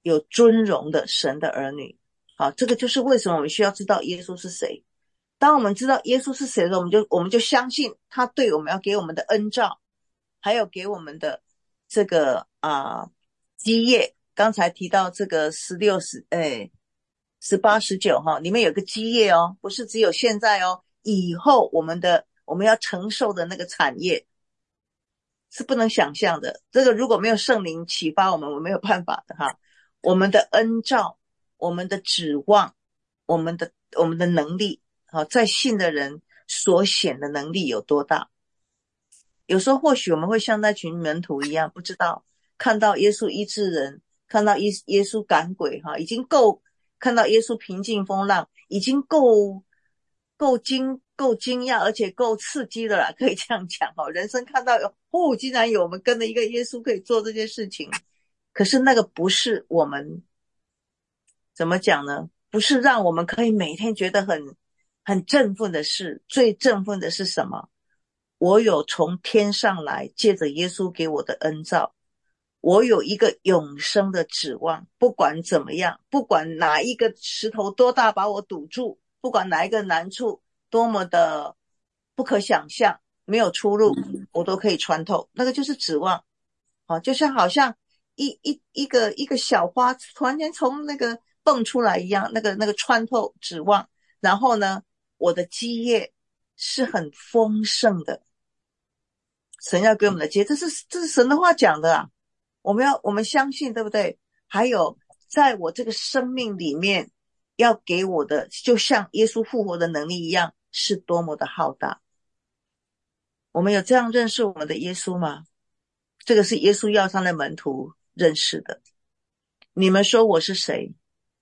有尊荣的神的儿女。好，这个就是为什么我们需要知道耶稣是谁。当我们知道耶稣是谁的时候，我们就我们就相信他对我们要给我们的恩照，还有给我们的这个啊基业。刚才提到这个十六十哎十八十九哈，里面有个基业哦，不是只有现在哦，以后我们的我们要承受的那个产业是不能想象的。这个如果没有圣灵启发我们，我们没有办法的哈。我们的恩照，我们的指望，我们的我们的能力，好，在信的人所显的能力有多大？有时候或许我们会像那群门徒一样，不知道看到耶稣医治人，看到耶耶稣赶鬼哈，已经够看到耶稣平静风浪，已经够够惊够惊讶，而且够刺激的啦，可以这样讲哈。人生看到哦，竟然有我们跟着一个耶稣可以做这件事情，可是那个不是我们怎么讲呢？不是让我们可以每天觉得很很振奋的事。最振奋的是什么？我有从天上来，借着耶稣给我的恩照，我有一个永生的指望。不管怎么样，不管哪一个石头多大把我堵住，不管哪一个难处多么的不可想象，没有出路，我都可以穿透。那个就是指望。好，就像好像一一一个一个小花突然间从那个蹦出来一样，那个那个穿透指望。然后呢，我的基业是很丰盛的。神要给我们的基业，这是这是神的话讲的啊，我们要我们相信，对不对？还有在我这个生命里面要给我的，就像耶稣复活的能力一样，是多么的浩大。我们有这样认识我们的耶稣吗？这个是耶稣要上的门徒认识的。你们说我是谁？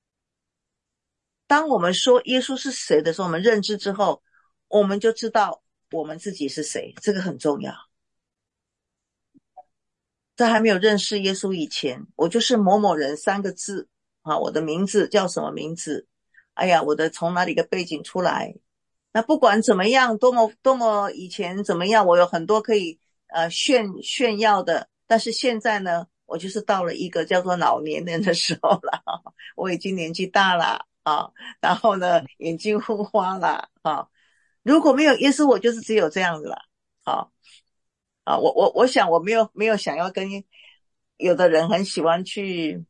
当我们说耶稣是谁的时候，我们认知之后，我们就知道我们自己是谁，这个很重要。在还没有认识耶稣以前，我就是某某人三个字啊，我的名字叫什么名字？哎呀，我的从哪里个背景出来？那不管怎么样，多么多么以前怎么样，我有很多可以呃炫炫耀的。但是现在呢，我就是到了一个叫做老年人的时候了，我已经年纪大了啊，然后呢眼睛昏花了啊。如果没有耶稣，我就是只有这样子了啊。啊，我我我想我没有没有想要跟有的人很喜欢去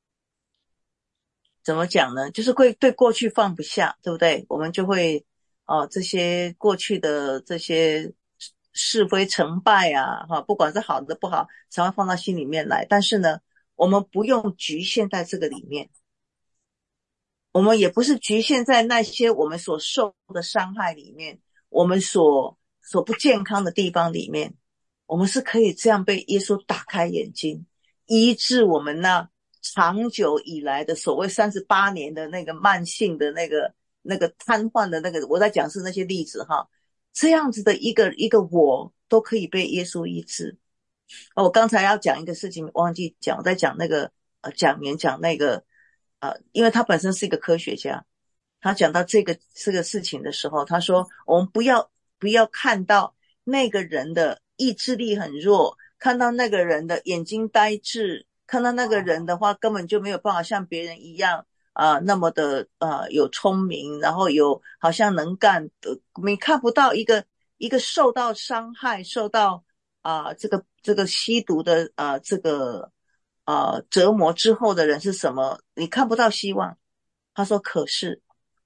怎么讲呢？就是会对过去放不下，对不对？我们就会哦这些过去的这些是非成败啊，哈，不管是好的不好，才会放到心里面来。但是呢，我们不用局限在这个里面，我们也不是局限在那些我们所受的伤害里面，我们所所不健康的地方里面。我们是可以这样被耶稣打开眼睛，医治我们那长久以来的所谓三十八年的那个慢性的那个那个瘫痪的那个，我在讲是那些例子哈，这样子的一个一个我都可以被耶稣医治。哦，我刚才要讲一个事情忘记讲，我在讲那个呃讲员讲那个呃，因为他本身是一个科学家，他讲到这个这个事情的时候，他说我们不要不要看到那个人的意志力很弱，看到那个人的眼睛呆滞，看到那个人的话根本就没有办法像别人一样啊、呃、那么的呃有聪明，然后有好像能干，呃你看不到一个一个受到伤害，受到啊、呃、这个这个吸毒的啊、呃、这个啊、呃、折磨之后的人是什么，你看不到希望。他说可是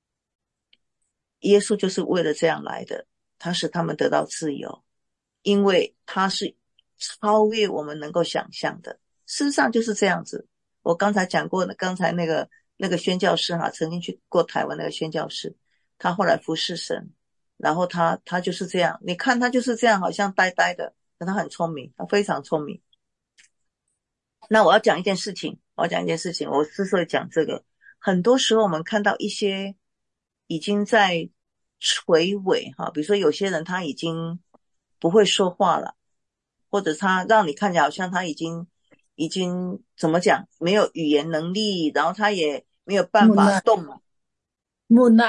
耶稣就是为了这样来的，他使他们得到自由，因为他是超越我们能够想象的。事实上就是这样子。我刚才讲过的，刚才那个那个宣教师哈，曾经去过台湾那个宣教师，他后来服侍神，然后他他就是这样，你看他就是这样，好像呆呆的，但他很聪明，他非常聪明。那我要讲一件事情，我要讲一件事情，我之所以讲这个，很多时候我们看到一些已经在垂尾哈，比如说有些人他已经不会说话了，或者他让你看起来好像他已经已经怎么讲，没有语言能力，然后他也没有办法动了， 木讷了，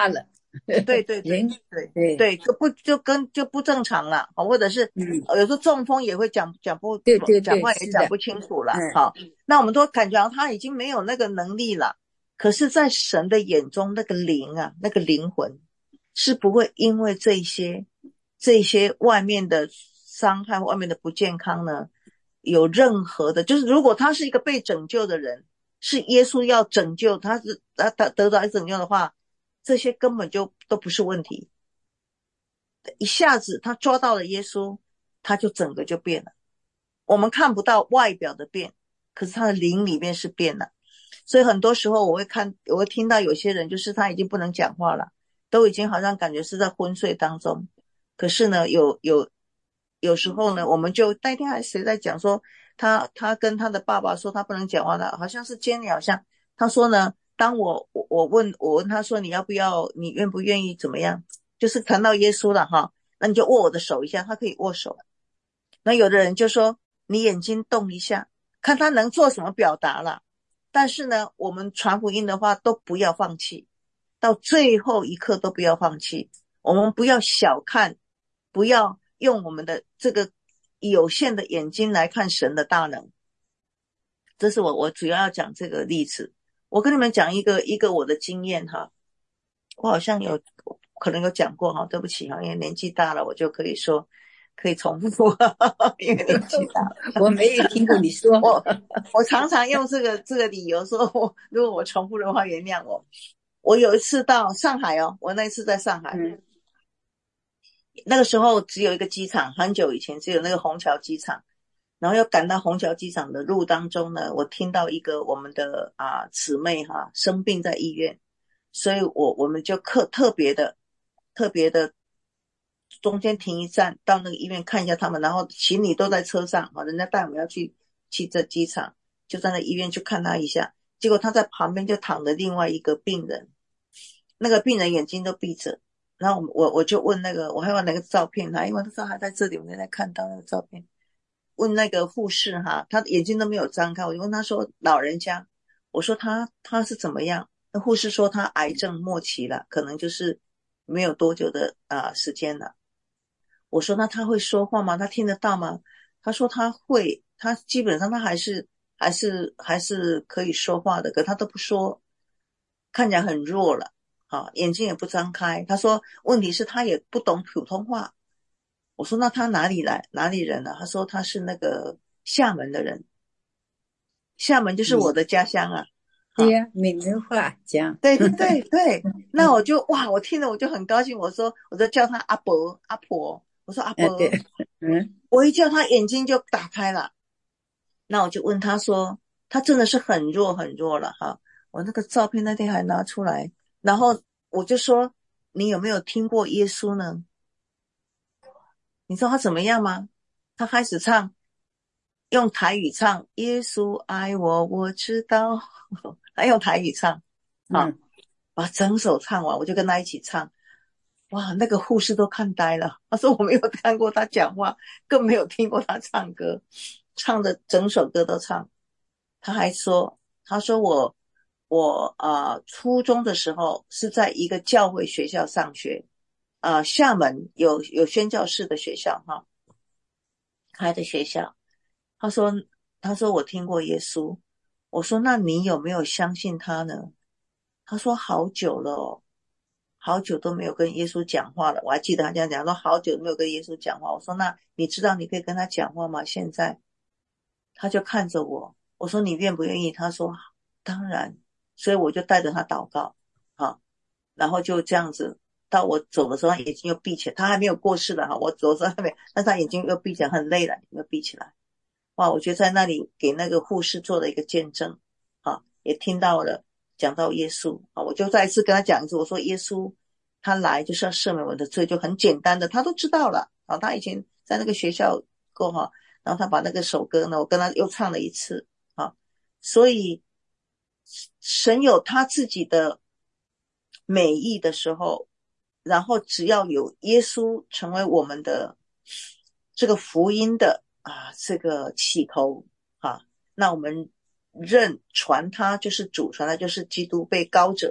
对对对人对对对，就不就跟就不正常了，或者是嗯， 呃有时候中风也会讲讲不对对讲对，是的， 话也讲不清楚了， 嗯， 好，那我们都感觉到他已经没有那个能力了。可是，在神的眼中，那个灵啊，那个灵魂是不会因为这些这些外面的伤害、外面的不健康呢，有任何的，就是如果他是一个被拯救的人，是耶稣要拯救他，是他他得到拯救的话，这些根本就都不是问题。一下子他抓到了耶稣，他就整个就变了。我们看不到外表的变，可是他的灵里面是变了。所以很多时候我会看，我会听到有些人就是他已经不能讲话了，都已经好像感觉是在昏睡当中。可是呢，有有有时候呢，我们就那天还谁在讲说，他他跟他的爸爸说他不能讲话了，好像是Jenny，好像他说呢，当我我我问我问他说你要不要，你愿不愿意怎么样，就是谈到耶稣了哈，那你就握我的手一下，他可以握手。那有的人就说你眼睛动一下，看他能做什么表达了。但是呢，我们传福音的话都不要放弃，到最后一刻都不要放弃。我们不要小看，不要用我们的这个有限的眼睛来看神的大能。这是我我主要要讲这个例子。我跟你们讲一个一个我的经验哈，我好像有可能有讲过哈，对不起哈，因为年纪大了，我就可以说可以重复，因为年纪大了。 我没有听过你说。 我我常常用这个这个理由说我，如果我重复的话，原谅我。我有一次到上海哦，我那一次在上海， 嗯， 那个时候只有一个机场，很久以前只有那个虹桥机场。然后要赶到虹桥机场的路当中呢，我听到一个我们的啊姊妹哈生病在医院，所以我我们就特特别的特别的中间停一站，到那个医院看一下他们，然后行李都在车上，人家带我们要去去这机场，就在那医院去看他一下。结果他在旁边就躺着另外一个病人，那个病人眼睛都闭着，然后我我就问那个，我还有那个照片哈，因为他说还在这里，我现在看到那个照片。问那个护士哈，他眼睛都没有张开，我就问他说老人家，我说他他是怎么样？那护士说他癌症末期了，可能就是没有多久的啊、呃、时间了。我说那他会说话吗？他听得到吗？他说他会，他基本上他还是还是还是可以说话的，可他都不说，看起来很弱了，啊，眼睛也不张开。他说问题是他也不懂普通话。我说那他哪里来哪里人啊？他说他是那个厦门的人，厦门就是我的家乡啊。 对呀，闽南话讲。 对对对对，那我就哇，我听了我就很高兴，我说我就叫他阿伯阿婆，我说阿伯， 对，嗯， 我一叫他眼睛就打开了。那我就问他说，他真的是很弱很弱了哈。我那个照片那天还拿出来，然后我就说你有没有听过耶稣呢？你知道他怎么样吗？他开始唱，用台语唱耶稣爱我我知道，他用台语唱，好、 嗯， 把整首唱完，我就跟他一起唱。哇，那个护士都看呆了，他说我没有看过他讲话，更没有听过他唱歌，唱的整首歌都唱。他还说，他说我我呃初中的时候是在一个教会学校上学，呃厦门有有宣教士的学校哈，开的学校。他说他说我听过耶稣。我说那你有没有相信他呢？他说好久了哦，好久都没有跟耶稣讲话了。我还记得他这样讲，说好久都没有跟耶稣讲话。我说那你知道你可以跟他讲话吗？现在他就看着我，我说你愿不愿意？他说当然。所以我就带着他祷告，好，然后就这样子到我走的时候，他眼睛又闭起来，他还没有过世了哈，我走的时候还没，但是他眼睛又闭起来，很累了，又闭起来。哇，我觉得在那里给那个护士做了一个见证，啊，也听到了讲到耶稣啊，我就再一次跟他讲一次，我说耶稣他来就是要赦免我的罪，就很简单的，他都知道了啊，他以前在那个学校过哈，然后他把那个首歌呢，我跟他又唱了一次啊，所以神有他自己的美意的时候，然后只要有耶稣成为我们的这个福音的啊这个起头啊，那我们认传他就是主，传他就是基督被膏者，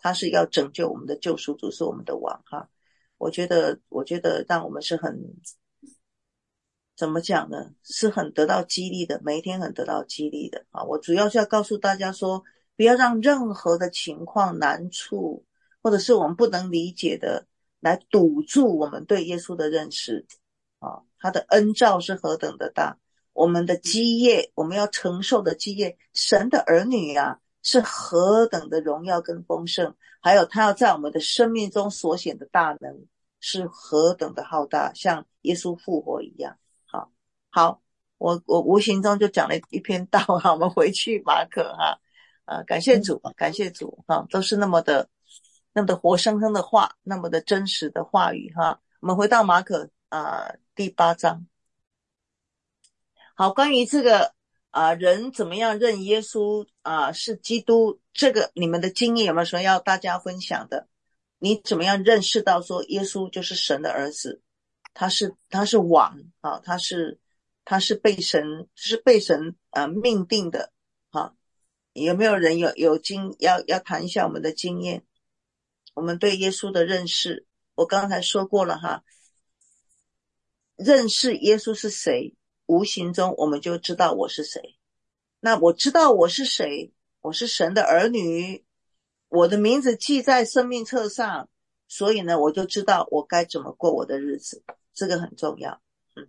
他是要拯救我们的救赎主，是我们的王哈。我觉得我觉得让我们是很怎么讲呢，是很得到激励的，每一天很得到激励的啊。我主要是要告诉大家说，不要让任何的情况难处或者是我们不能理解的来堵住我们对耶稣的认识啊。他的恩召是何等的大，我们的基业，我们要承受的基业，神的儿女啊是何等的荣耀跟丰盛，还有他要在我们的生命中所显的大能是何等的浩大，像耶稣复活一样。好，好，我我无形中就讲了一篇道哈，我们回去马可哈，啊，感谢主，感谢主哈，都是那么的那么的活生生的话，那么的真实的话语哈。我们回到马可啊第八章。好，关于这个啊、呃，人怎么样认耶稣啊、呃、是基督，这个你们的经验有没有什么要大家分享的？你怎么样认识到说耶稣就是神的儿子，他是他是王啊，他是他是被神是被神呃命定的啊？有没有人有有经要要谈一下我们的经验？我们对耶稣的认识，我刚才说过了哈，认识耶稣是谁，无形中我们就知道我是谁。那我知道我是谁，我是神的儿女，我的名字记在生命册上，所以呢，我就知道我该怎么过我的日子，这个很重要。嗯，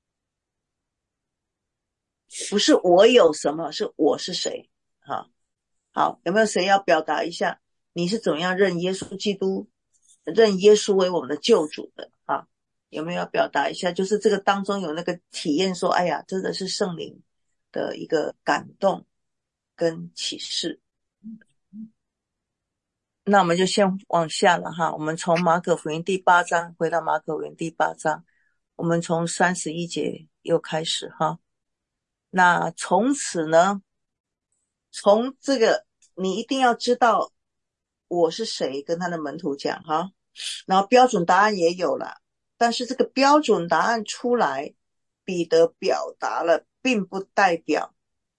不是我有什么，是我是谁。好，好，有没有谁要表达一下，你是怎么样认耶稣基督，认耶稣为我们的救主的啊？有没有要表达一下？就是这个当中有那个体验说，哎呀，真的是圣灵的一个感动跟启示。那我们就先往下了哈，我们从马可福音第八章回到马可福音第八章，我们从三十一节又开始哈。那从此呢，从这个你一定要知道我是谁，跟他的门徒讲哈，然后标准答案也有了，但是这个标准答案出来，彼得表达了，并不代表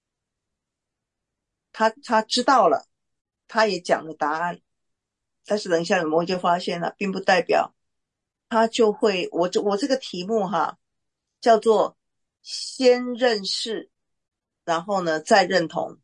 他他知道了，他也讲了答案，但是等一下我们就发现了，并不代表他就会，我这我这个题目哈，叫做先认识，然后呢再认同。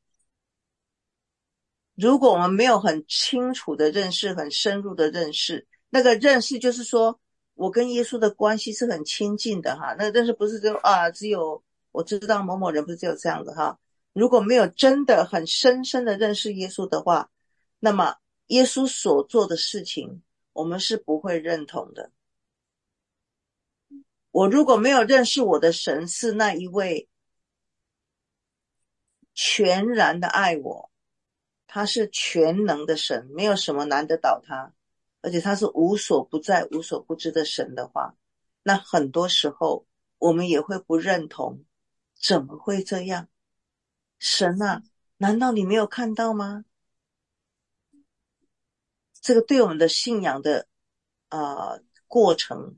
如果我们没有很清楚的认识，很深入的认识，那个认识就是说我跟耶稣的关系是很亲近的哈，那个认识不是就啊只有我知道某某人，不是只有这样的哈。如果没有真的很深深的认识耶稣的话，那么耶稣所做的事情我们是不会认同的。我如果没有认识我的神是那一位全然的爱我，他是全能的神，没有什么难得倒他，而且他是无所不在无所不知的神的话，那很多时候我们也会不认同，怎么会这样？神啊，难道你没有看到吗？这个对我们的信仰的呃过程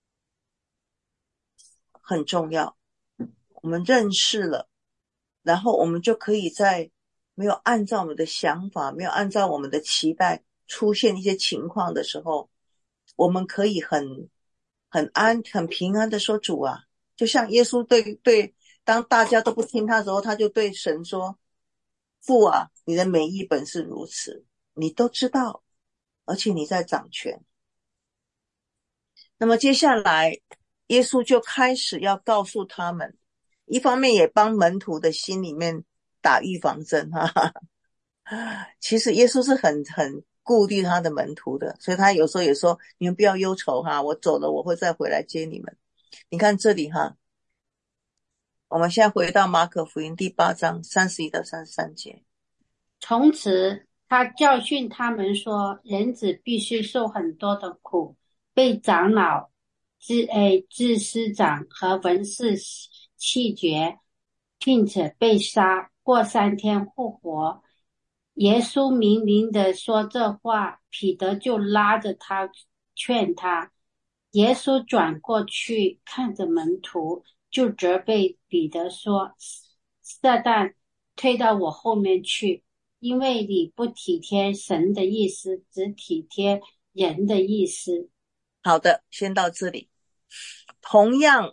很重要，我们认识了，然后我们就可以在没有按照我们的想法，没有按照我们的期待出现一些情况的时候，我们可以很很安很平安的说，主啊，就像耶稣对对当大家都不听他的时候，他就对神说，父啊，你的美意本是如此，你都知道，而且你在掌权。那么接下来耶稣就开始要告诉他们，一方面也帮门徒的心里面打预防针哈哈。其实耶稣是很很顾虑他的门徒的，所以他有时候也说，你们不要忧愁哈，我走了我会再回来接你们。你看这里哈，我们现在回到马可福音第八章三十一到三十三节。 从此他教训他们说，人子必须受很多的苦，被长老、祭诶祭司长和文士弃绝，并且被杀，过三天复活。耶稣明明的说这话，彼得就拉着他劝他。耶稣转过去看着门徒，就责备彼得说，撒旦，退到我后面去， 因为你不体贴神的意思，只体贴人的意思。 好的，先到这里。同样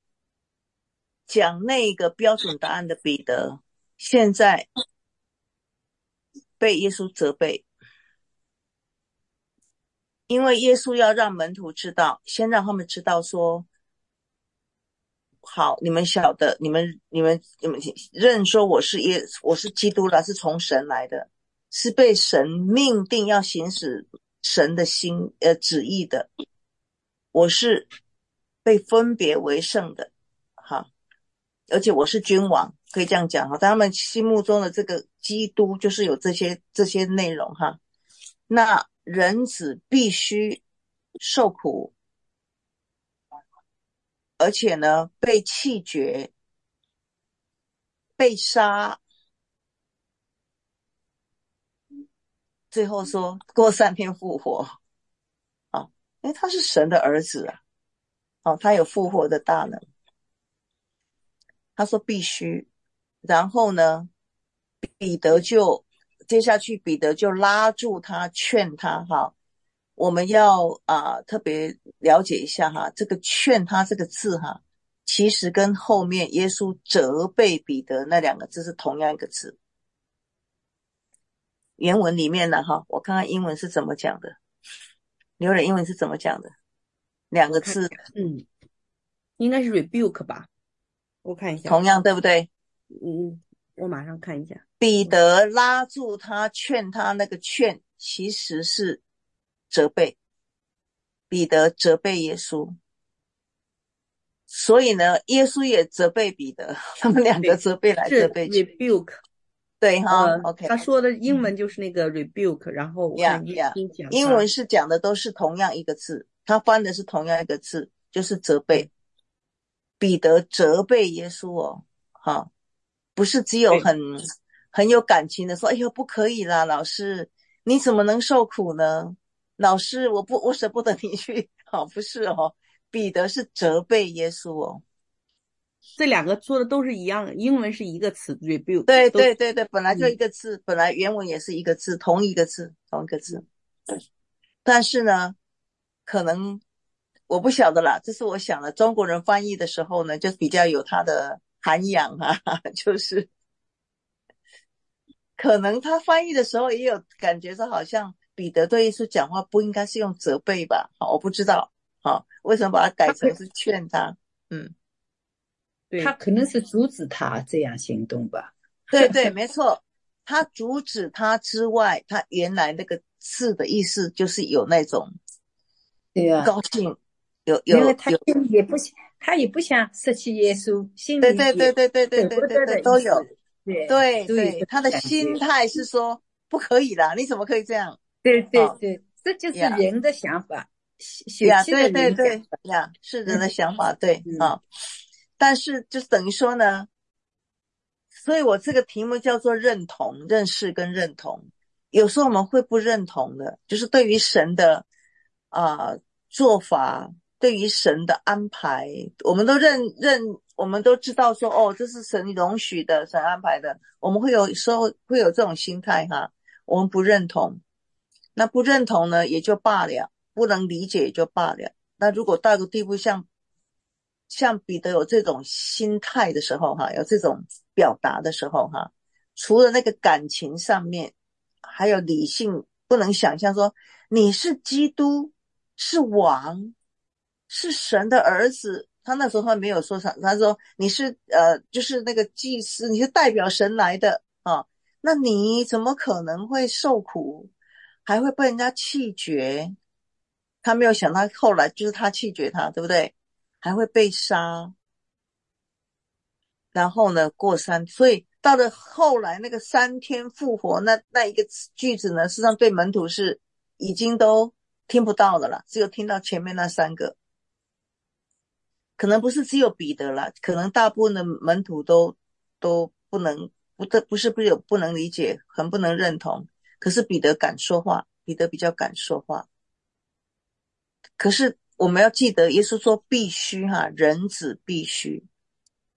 讲那个标准答案的彼得，现在被耶稣责备，因为耶稣要让门徒知道，先让他们知道说，好，你们晓得，你们你们你们认说我是耶，我是基督了，是从神来的，是被神命定要行使神的心呃旨意的，我是被分别为圣的，好，而且我是君王，可以这样讲哈。他们心目中的这个基督就是有这些这些内容哈。那人子必须受苦，而且呢被弃绝，被杀，最后说过三天复活啊，因为他是神的儿子啊，哦，他有复活的大能。他说必须，然后呢，彼得就接下去，彼得就拉住他，劝他哈，我们要啊、呃、特别了解一下哈，这个劝他这个字哈，其实跟后面耶稣责备彼得那两个字是同样一个字。原文里面呢哈，我看看英文是怎么讲的，刘磊英文是怎么讲的，两个字， 嗯，应该是 rebuke 吧，我看一下， 同样对不对？ 嗯，我马上看一下。 彼得拉住他，劝他，那个劝其实是责备，彼得责备耶稣，所以呢，耶稣也责备彼得，他们两个责备来责备去。 rebuke， 对哈、 呃、 ，OK。 他说的英文就是那个 rebuke，、嗯、然后我看英英讲， 英文是讲的都是同样一个字，他翻的是同样一个字，就是责备。嗯、彼得责备耶稣哦，哈，不是只有很很有感情的说，哎呦不可以啦，老师，你怎么能受苦呢？老师，我不我舍不得你去，好，不是哦。彼得是责备耶稣哦， 这两个说的都是一样的，英文是一个词 rebuke， 对对对对，本来就一个字、嗯、本来原文也是一个字，同一个字同一个字，但是呢可能我不晓得啦，这是我想的，中国人翻译的时候呢就比较有它的涵养啊，就是可能他翻译的时候也有感觉说好像彼得对耶稣讲话不应该是用责备吧，好，我不知道好，为什么把它改成是劝他？嗯， 对，他可能是阻止他这样行动吧。 对对，没错，他阻止他之外，他原来那个字的意思就是有那种对啊， 高兴，有有， 因为他也不他也不想失去耶稣，心里对对对对对对对对对都有， 对对对，他的心态是说不可以啦，你怎么可以这样？ 对对对，哦、这就是人的想法， 呀，对对对呀，是人的想法，对啊、嗯。但是就等于说呢，所以我这个题目叫做认同、认识跟认同。有时候我们会不认同的，就是对于神的啊、呃、做法，对于神的安排，我们都认认，我们都知道说，哦，这是神容许的，神安排的。我们会有时候会有这种心态哈，我们不认同。那不认同呢，也就罢了，不能理解也就罢了。那如果到个地步像像彼得有这种心态的时候哈，有这种表达的时候哈，除了那个感情上面，还有理性，不能想象说你是基督，是王，是神的儿子。他那时候他没有说他，他说你是呃，就是那个祭司，你是代表神来的啊，那你怎么可能会受苦，还会被人家弃绝？他没有想到后来就是他弃绝他，对不对？还会被杀，然后呢过三，所以到了后来那个三天复活那那一个句子呢，实际上对门徒是已经都听不到的了，只有听到前面那三个，可能不是只有彼得啦，可能大部分的门徒都都不能不的不是不是有不能理解，很不能认同，可是彼得敢说话，彼得比较敢说话。可是我们要记得耶稣说必须哈，人子必须，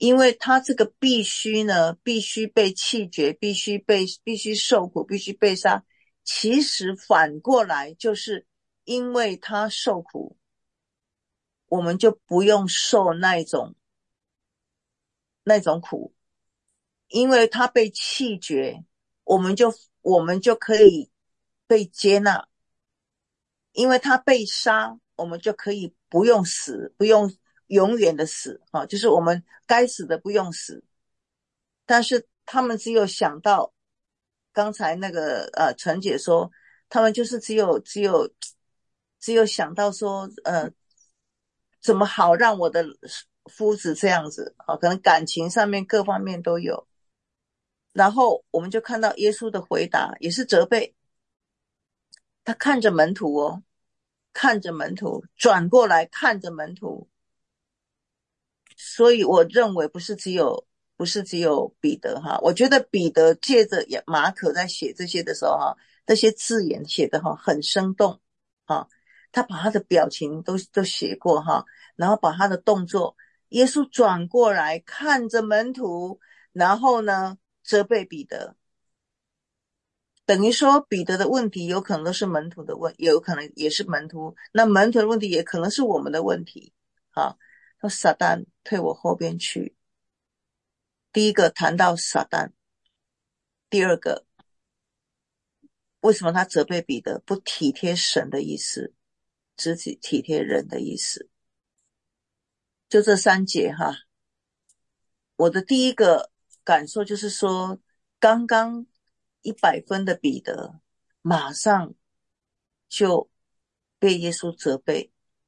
因为他这个必须呢，必须被弃绝，必须被必须受苦，必须被杀，其实反过来就是因为他受苦，我们就不用受那种那种苦，因为他被弃绝，我们就我们就可以被接纳，因为他被杀，我们就可以不用死，不用永远的死啊，就是我们该死的不用死。但是他们只有想到刚才那个呃陈姐说，他们就是只有只有只有想到说呃怎么好让我的夫子这样子啊，可能感情上面各方面都有。然后我们就看到耶稣的回答也是责备，他看着门徒哦，看着门徒，转过来看着门徒。所以我认为不是只有不是只有彼得哈，我觉得彼得借着马可在写这些的时候哈，这些字眼写的哈很生动哈，他把他的表情都都写过哈，然后把他的动作，耶稣转过来看着门徒，然后呢责备彼得，等于说彼得的问题有可能都是门徒的问，有可能也是门徒，那门徒的问题也可能是我们的问题啊。说撒旦退我后边去，第一个谈到撒旦，第二个为什么他责备彼得不体贴神的意思，只体贴人的意思，就这三节哈。我的第一个感受就是说，刚刚一百分的彼得马上就被耶稣责备，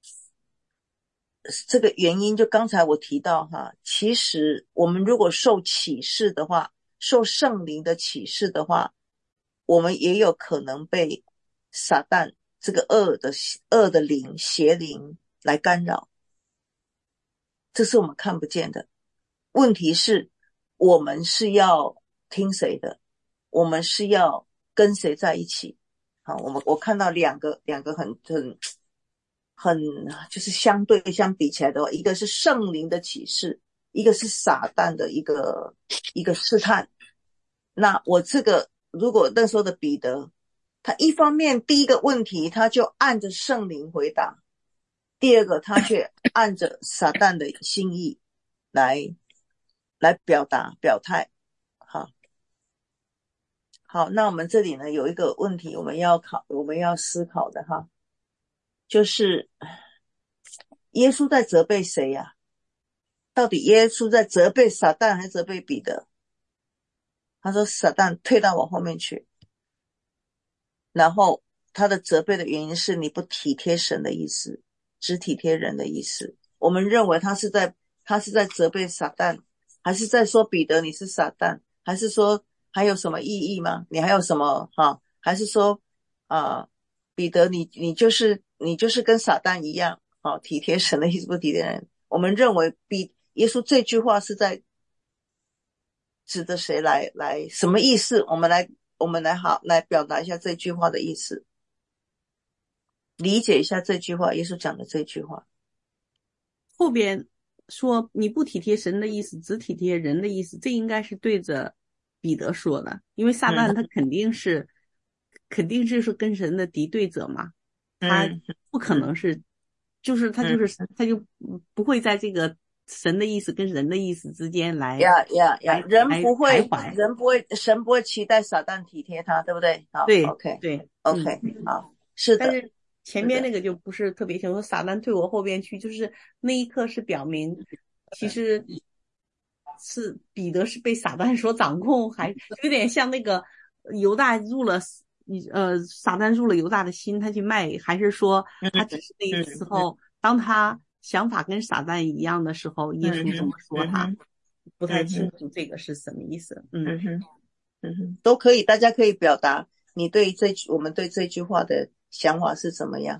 这个原因就刚才我提到哈，其实我们如果受启示的话，受圣灵的启示的话，我们也有可能被撒旦这个恶的恶的灵邪灵来干扰，这是我们看不见的。问题是我们是要听谁的，我们是要跟谁在一起。好，我们我看到两个两个很很很就是相对相比起来的话，一个是圣灵的启示，一个是撒旦的一个一个试探。那我这个如果那时候的彼得，他一方面第一个问题他就按着圣灵回答，第二个他却按着撒旦的心意来来表达表态。好，好，那我们这里呢有一个问题我们要考我们要思考的哈，就是耶稣在责备谁呀、啊？到底耶稣在责备撒旦还是责备彼得？他说撒旦退到我后面去，然后他的责备的原因是你不体贴神的意思，只体贴人的意思。我们认为他是在他是在责备撒旦，还是在说彼得你是撒旦，还是说还有什么意义吗？你还有什么哈？还是说啊、呃，彼得你你就是你就是跟撒旦一样啊，体贴神的意思不体贴人。我们认为比耶稣这句话是在指的谁来来什么意思？我们来我们来好来表达一下这句话的意思，理解一下这句话，耶稣讲的这句话。 后边说你不体贴神的意思，只体贴人的意思，这应该是对着彼得说的，因为撒旦他肯定是、嗯、肯定是跟神的敌对者嘛，他不可能是、嗯、就是他就是、嗯、他就不会在这个神的意思跟人的意思之间来呀呀呀，人不会人不会神不会期待撒旦体贴他，对不对？好， 对 OK 对 OK、嗯、好，是的。 但是前面那个就不是特别清楚，撒旦退我后边去，就是那一刻是表明其实是彼得是被撒旦所掌控，还有点像那个犹大入了呃撒旦入了犹大的心，他去卖，还是说他只是那个时候当他想法跟撒旦一样的时候，耶稣怎么说他、嗯、不太清楚这个是什么意思。嗯嗯哼嗯哼，都可以，大家可以表达你对这我们对这句话的想法是怎么样。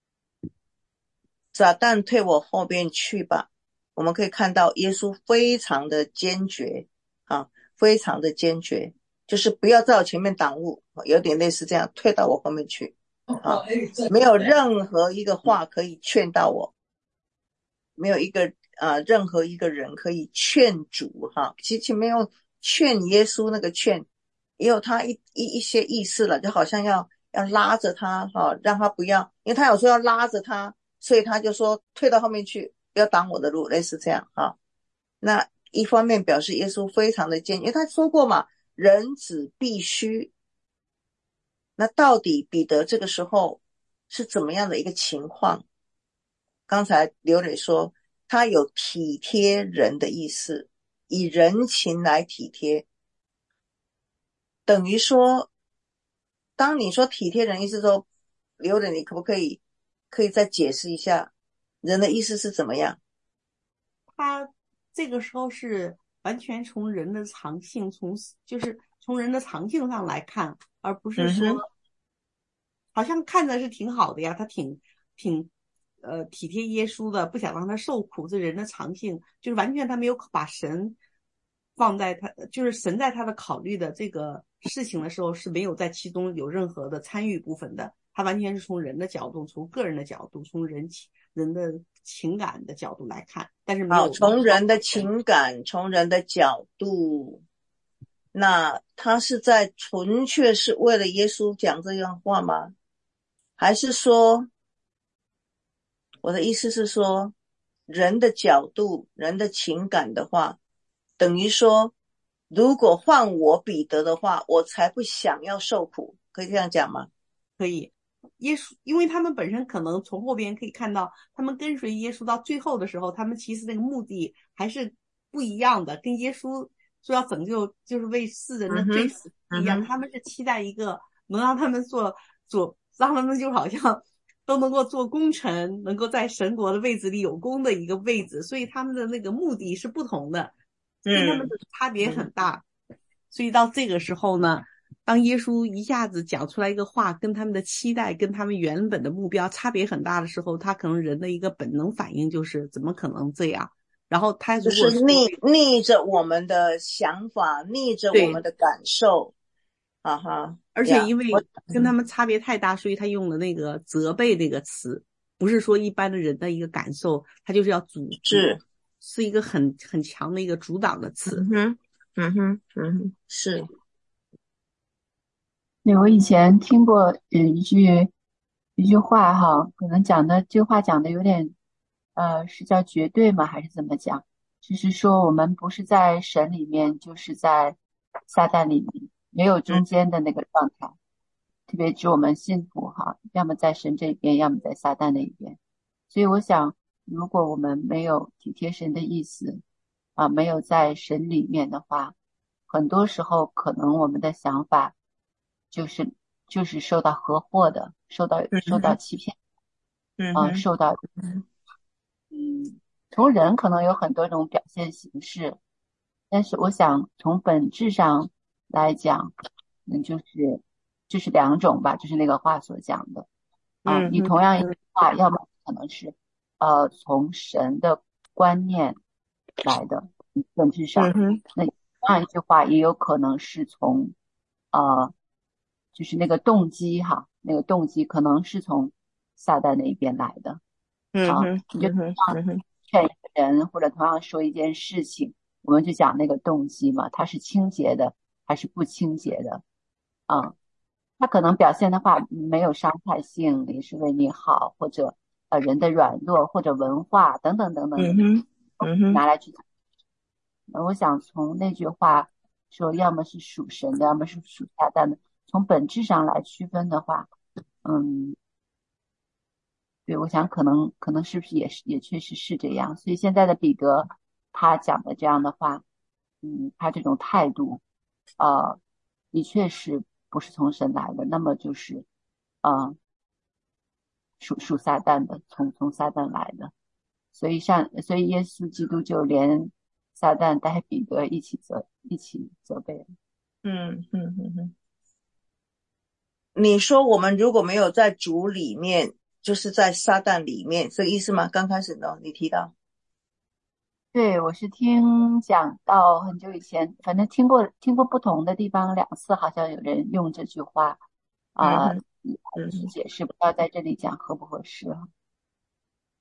撒旦退我后边去吧，我们可以看到耶稣非常的坚决啊，非常的坚决，就是不要在我前面挡路，有点类似这样，退到我后面去啊，没有任何一个话可以劝到我，没有一个呃任何一个人可以劝主哈，其实前面用劝耶稣那个劝，也有他一一一些意思了，就好像要要拉着他哈，让他不要，因为他有说要拉着他，所以他就说退到后面去，不要挡我的路，类似这样哈。那一方面表示耶稣非常的坚决，因为他说过嘛，人子必须。那到底彼得这个时候是怎么样的一个情况？刚才刘磊说他有体贴人的意思，以人情来体贴，等于说当你说体贴人意思说，刘磊你可不可以可以再解释一下人的意思是怎么样？ 他这个时候是完全从人的常性，从就是从人的常性上来看，而不是说、嗯、好像看着是挺好的呀，他挺挺呃体贴耶稣的，不想让他受苦，这人的常性，就是完全他没有把神放在他，就是神在他的考虑的这个事情的时候是没有在其中有任何的参与部分的，他完全是从人的角度，从个人的角度，从人人的情感的角度来看，但是没有从人的情感，从人的角度，那他是在纯粹是为了耶稣讲这样话吗？还是说，我的意思是说，人的角度，人的情感的话，等于说，如果换我彼得的话，我才不想要受苦，可以这样讲吗？ 可以。耶稣，因为他们本身可能从后边可以看到，他们跟随耶稣到最后的时候，他们其实那个目的还是不一样的，跟耶稣说要拯救，就是为世人的罪死不一样、嗯。他们是期待一个能让他们做做，让他们就好像都能够做功臣，能够在神国的位置里有功的一个位置，所以他们的那个目的是不同的，跟他们的差别很大。嗯、所以到这个时候呢，当耶稣一下子讲出来一个话，跟他们的期待跟他们原本的目标差别很大的时候，他可能人的一个本能反应就是怎么可能这样，然后他如果就是逆逆着我们的想法，逆着我们的感受，啊哈， 而且因为跟他们差别太大，所以他用了那个责备那个词，不是说一般的人的一个感受，他就是要主是是一个很很强的一个主导的词。 嗯哼嗯哼嗯哼，是。 对，我以前听过一句一句话哈，可能讲的这句话讲的有点，呃，是叫绝对吗？还是怎么讲？就是说我们不是在神里面，就是在撒旦里面，没有中间的那个状态。特别指我们信徒哈，要么在神这边，要么在撒旦那一边。所以我想，如果我们没有体贴神的意思啊，没有在神里面的话，很多时候可能我们的想法。就是就是受到合惑的，受到受到欺骗， 嗯、 呃，受到嗯，从人可能有很多种表现形式，但是我想从本质上来讲，嗯，就是就是两种吧，就是那个话所讲的啊，你同样一句话，要么可能是呃从神的观念来的，本质上，那同样一句话也有可能是从呃。就是那个动机哈，那个动机可能是从撒旦那边来的， 嗯啊，你就劝一个人或者同样说一件事情，我们就讲那个动机嘛，它是清洁的还是不清洁的啊？他可能表现的话没有伤害性，也是为你好，或者呃人的软弱或者文化等等等等， 嗯哼， 拿来去讲。我想从那句话说，要么是属神的，要么是属撒旦的。从本质上来区分的话，嗯，对，我想可能可能是不是也是也确实是这样。所以现在的彼得他讲的这样的话，嗯，他这种态度，呃，的确是不是从神来的，那么就是，呃，属属撒旦的，从从撒旦来的。所以上，所以耶稣基督就连撒旦带彼得一起责一起责备。 嗯嗯嗯嗯。你说我们如果没有在主里面，就是在撒旦里面，这个意思吗？刚开始呢，你提到。 对，我是听讲到很久以前，反正听过听过不同的地方两次，好像有人用这句话啊，呃、 嗯嗯， 解释，不知道在这里讲合不合适。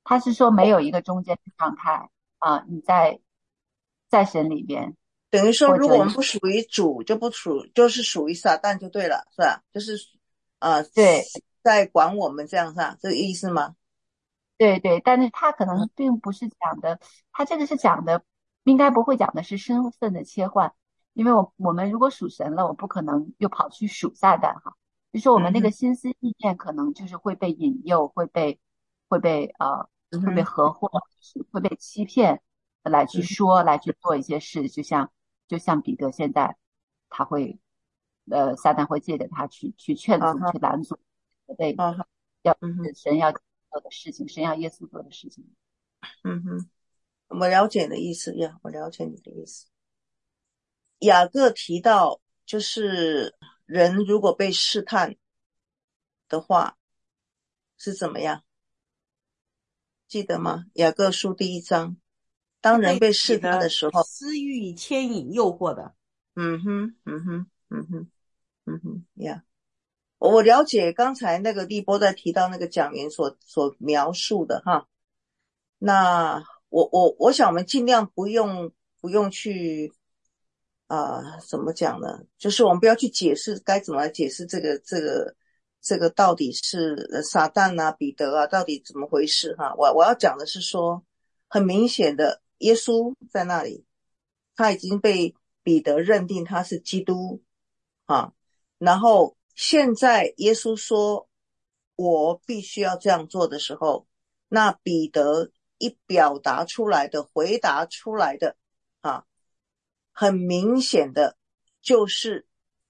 他是说没有一个中间的状态啊、呃你在在神里边， 等于说， 或者如果我们不属于主，就不属，就是属于撒旦就对了，是吧？就是呃， 对在管我们这样是吧？这个意思吗？ 对对，但是他可能并不是讲的，他这个是讲的，应该不会讲的是身份的切换，因为我我们如果属神了，我不可能又跑去属撒旦哈，就说我们那个嗯哼， 心思意念可能就是会被引诱，会被会被呃会被嗯哼， 合伙，就是会被欺骗来去嗯说来去做一些事，就像就像彼得现在他会呃撒旦会借着他去去劝阻好好去拦阻，对， 好好， 要嗯哼， 神要做的事情，神要耶稣做的事情。 嗯哼，我了解你的意思呀，我了解你的意思。雅各提到，就是人如果被试探的话是怎么样？记得吗？雅各书第一章，当人被试你的探的时候， 私欲牵引诱惑的。 嗯哼，嗯哼，嗯哼，嗯哼，呀、我了解刚才那个立波在提到那个讲员所所描述的哈，那我我我想我们尽量不用不用去啊、呃怎么讲呢？就是我们不要去解释该怎么来解释这个这个这个到底是呃撒旦啊彼得啊到底怎么回事哈？我我要讲的是说，很明显的，耶稣在那里，他已经被彼得认定他是基督啊，然后现在耶稣说我必须要这样做的时候，那彼得一表达出来的回答出来的啊，很明显的就是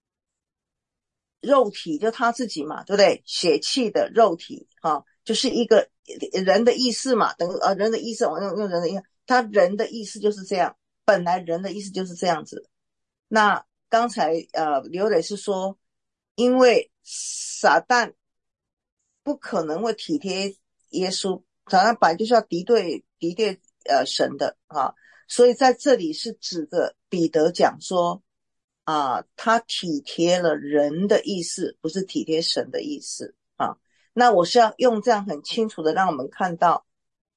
肉体，就他自己嘛，对不对？血气的肉体啊，就是一个人的意思嘛，等于呃人的意思，我用用人的意思，他人的意思就是这样，本来人的意思就是这样子。那刚才呃刘磊是说，因为撒旦不可能会体贴耶稣，撒旦本来就是要敌对敌对呃神的啊，所以在这里是指着彼得讲说啊，他体贴了人的意思，不是体贴神的意思啊。那我是要用这样很清楚的让我们看到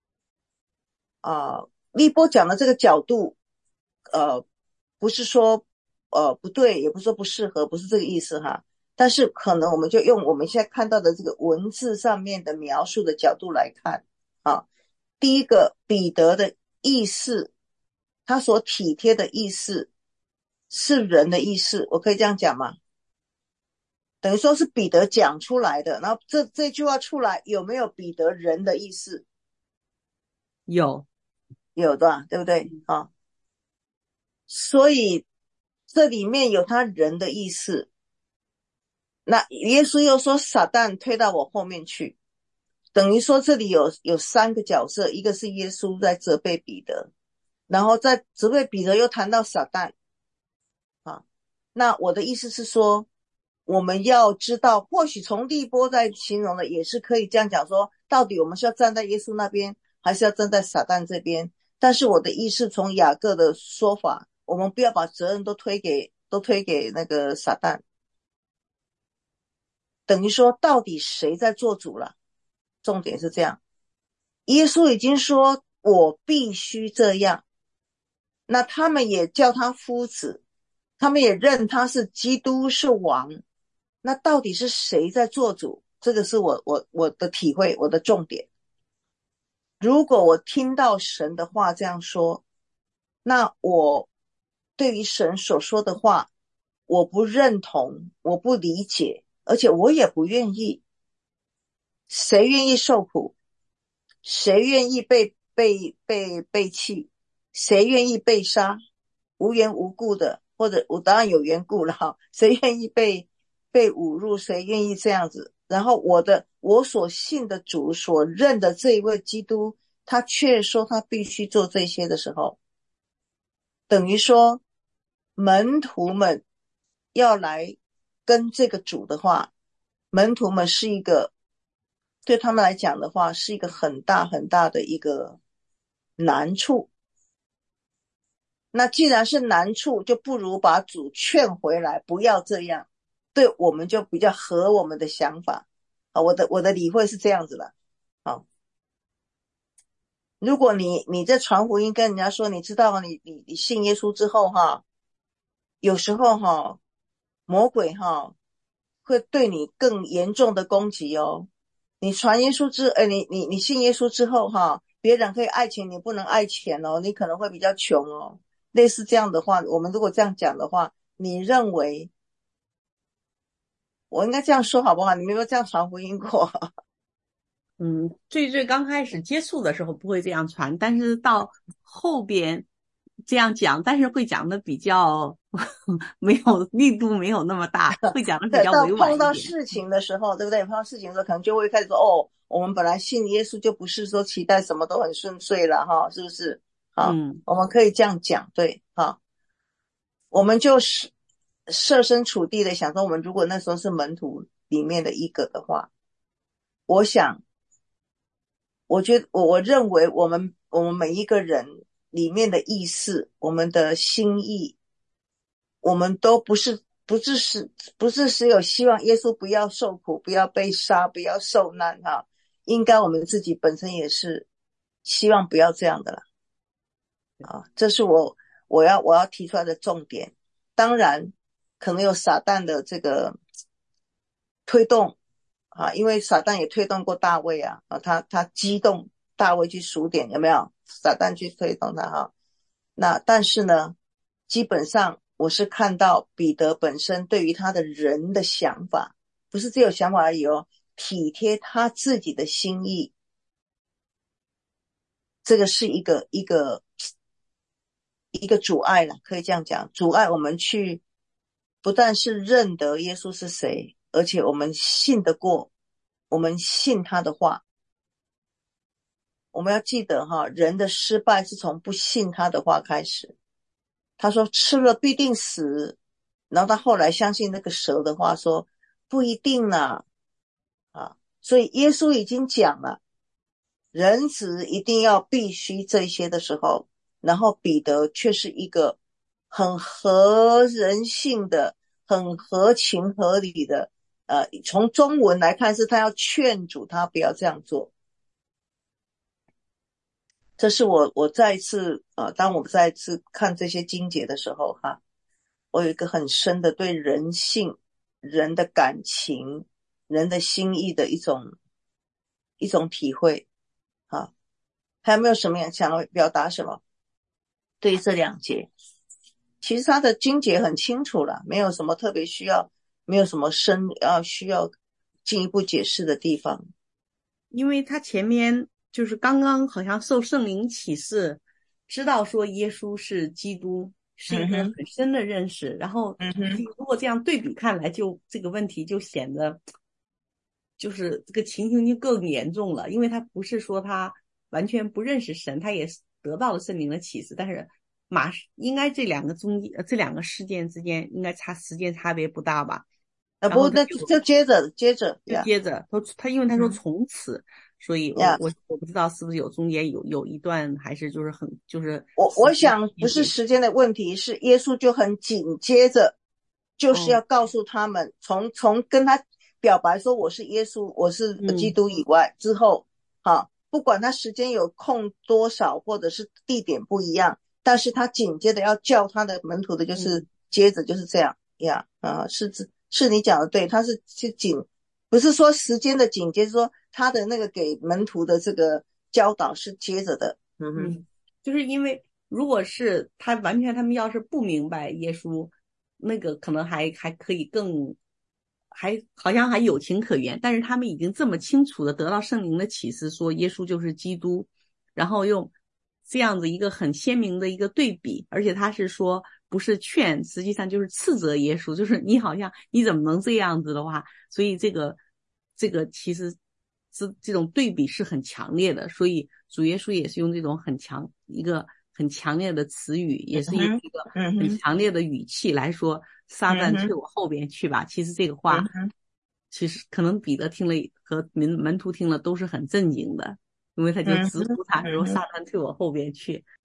啊，立波讲的这个角度，呃，不是说呃不对，也不是说不适合，不是这个意思哈。但是可能我们就用我们现在看到的这个文字上面的描述的角度来看啊。第一个，彼得的意思，他所体贴的意思是人的意思，我可以这样讲吗？等于说是彼得讲出来的，然后这这句话出来有没有彼得人的意思？ 有， 有的，对不对啊？所以这里面有他人的意思。那耶稣又说撒旦推到我后面去，等于说这里有有三个角色，一个是耶稣在责备彼得，然后在责备彼得又谈到撒旦啊。那我的意思是说，我们要知道，或许从立波在形容的也是可以这样讲说，到底我们是要站在耶稣那边，还是要站在撒旦这边？但是我的意思从雅各的说法，我们不要把责任都推给都推给那个撒旦，等于说到底谁在做主了？重点是这样，耶稣已经说我必须这样，那他们也叫他夫子，他们也认他是基督是王，那到底是谁在做主？这个是我我我的体会，我的重点。如果我听到神的话这样说，那我对于神所说的话，我不认同，我不理解，而且我也不愿意。谁愿意受苦？谁愿意被被被背弃？谁愿意被杀？无缘无故的，或者我当然有缘故了哈。谁愿意被被侮辱？谁愿意这样子？然后我的我所信的主所认的这一位基督，他却说他必须做这些的时候，等于说门徒们要来跟这个主的话，门徒们是一个对他们来讲的话是一个很大很大的一个难处。那既然是难处，就不如把主劝回来，不要这样，对我们就比较合我们的想法啊。我的我的理会是这样子的。好， 如果你你在传福音跟人家说，你知道你你你信耶稣之后哈，有时候哈，魔鬼哈会对你更严重的攻击哦。你传耶稣之，呃，你你你信耶稣之后哈，别人可以爱钱，你不能爱钱哦，你可能会比较穷哦。类似这样的话，我们如果这样讲的话，你认为我应该这样说好不好？你没有这样传福音过？ 嗯，最最刚开始接触的时候不会这样传，但是到后边这样讲，但是会讲的比较没有力度，没有那么大，会讲的比对，到较委婉碰一点。 到事情的时候，对不对？碰到事情的时候，可能就会开始说，哦，我们本来信耶稣就不是说期待什么都很顺遂了哈，是不是？好， 嗯， 我们可以这样讲，对，好，我们就是设身处地的想说，我们如果那时候是门徒里面的一个的话，我想，我觉得我我认为我们我们每一个人里面的意思，我们的心意，我们都不是不是是不是只有希望耶稣不要受苦，不要被杀，不要受难哈，应该我们自己本身也是希望不要这样的啦。啊，这是我我要我要提出来的重点。当然，可能有撒旦的这个推动啊，因为撒旦也推动过大卫啊，啊，他他激动大卫去数点，有没有？撒旦去推动他哈。那但是呢，基本上我是看到彼得本身对于他的人的想法，不是只有想法而已哦，体贴他自己的心意，这个是一个一个一个阻碍了，可以这样讲，阻碍我们去不但是认得耶稣是谁，而且我们信得过，我们信他的话。我们要记得哈，人的失败是从不信他的话开始。他说吃了必定死，然后他后来相信那个蛇的话，说不一定啦，啊，所以耶稣已经讲了，人子一定要必须这些的时候，然后彼得却是一个很合人性的、很合情合理的，呃，从中文来看是他要劝阻他不要这样做。这是我我再一次呃，当我再一次看这些经节的时候哈，我有一个很深的对人性、人的感情、人的心意的一种一种体会啊。还有没有什么想要表达什么？对于这两节，其实他的经节很清楚了，没有什么特别需要，没有什么深要需要进一步解释的地方。 因为他前面就是刚刚好像受圣灵启示，知道说耶稣是基督，是一个很深的认识。嗯、然后， 嗯、 如果这样对比看来，就这个问题就显得，就是这个情形就更严重了。因为他不是说他完全不认识神，他也得到了圣灵的启示，但是马应该这两个中这两个事件之间应该差时间差别不大吧？ 啊不，那就就接着接着就接着他他因为他说从此。嗯，所以我，我、yeah. 我不知道是不是有中间有有一段，还是就是很就是我我想不是时间的问题，是耶稣就很紧接着就是要告诉他们，从、嗯、从跟他表白说我是耶稣，我是基督以外、嗯、之后，好，不管他时间有空多少，或者是地点不一样，但是他紧接着要叫他的门徒的，就是、嗯、接着就是这样呀，啊，是是你讲的对，他是是紧。不是说时间的紧接，是说他的那个给门徒的这个教导是接着的。嗯哼， 嗯，就是因为如果是他完全他们要是不明白耶稣，那个可能还还可以更还好像还有情可原，但是他们已经这么清楚的得到圣灵的启示，说耶稣就是基督，然后用这样子一个很鲜明的一个对比，而且他是说不是劝，实际上就是斥责耶稣，就是你好像你怎么能这样子的话，所以这个这个其实这这种对比是很强烈的，所以主耶稣也是用这种很强一个很强烈的词语，也是用一个很强烈的语气来说，撒旦退我后边去吧。其实这个话，其实可能彼得听了和门门徒听了都是很震惊的，因为他就直呼他说撒旦退我后边去。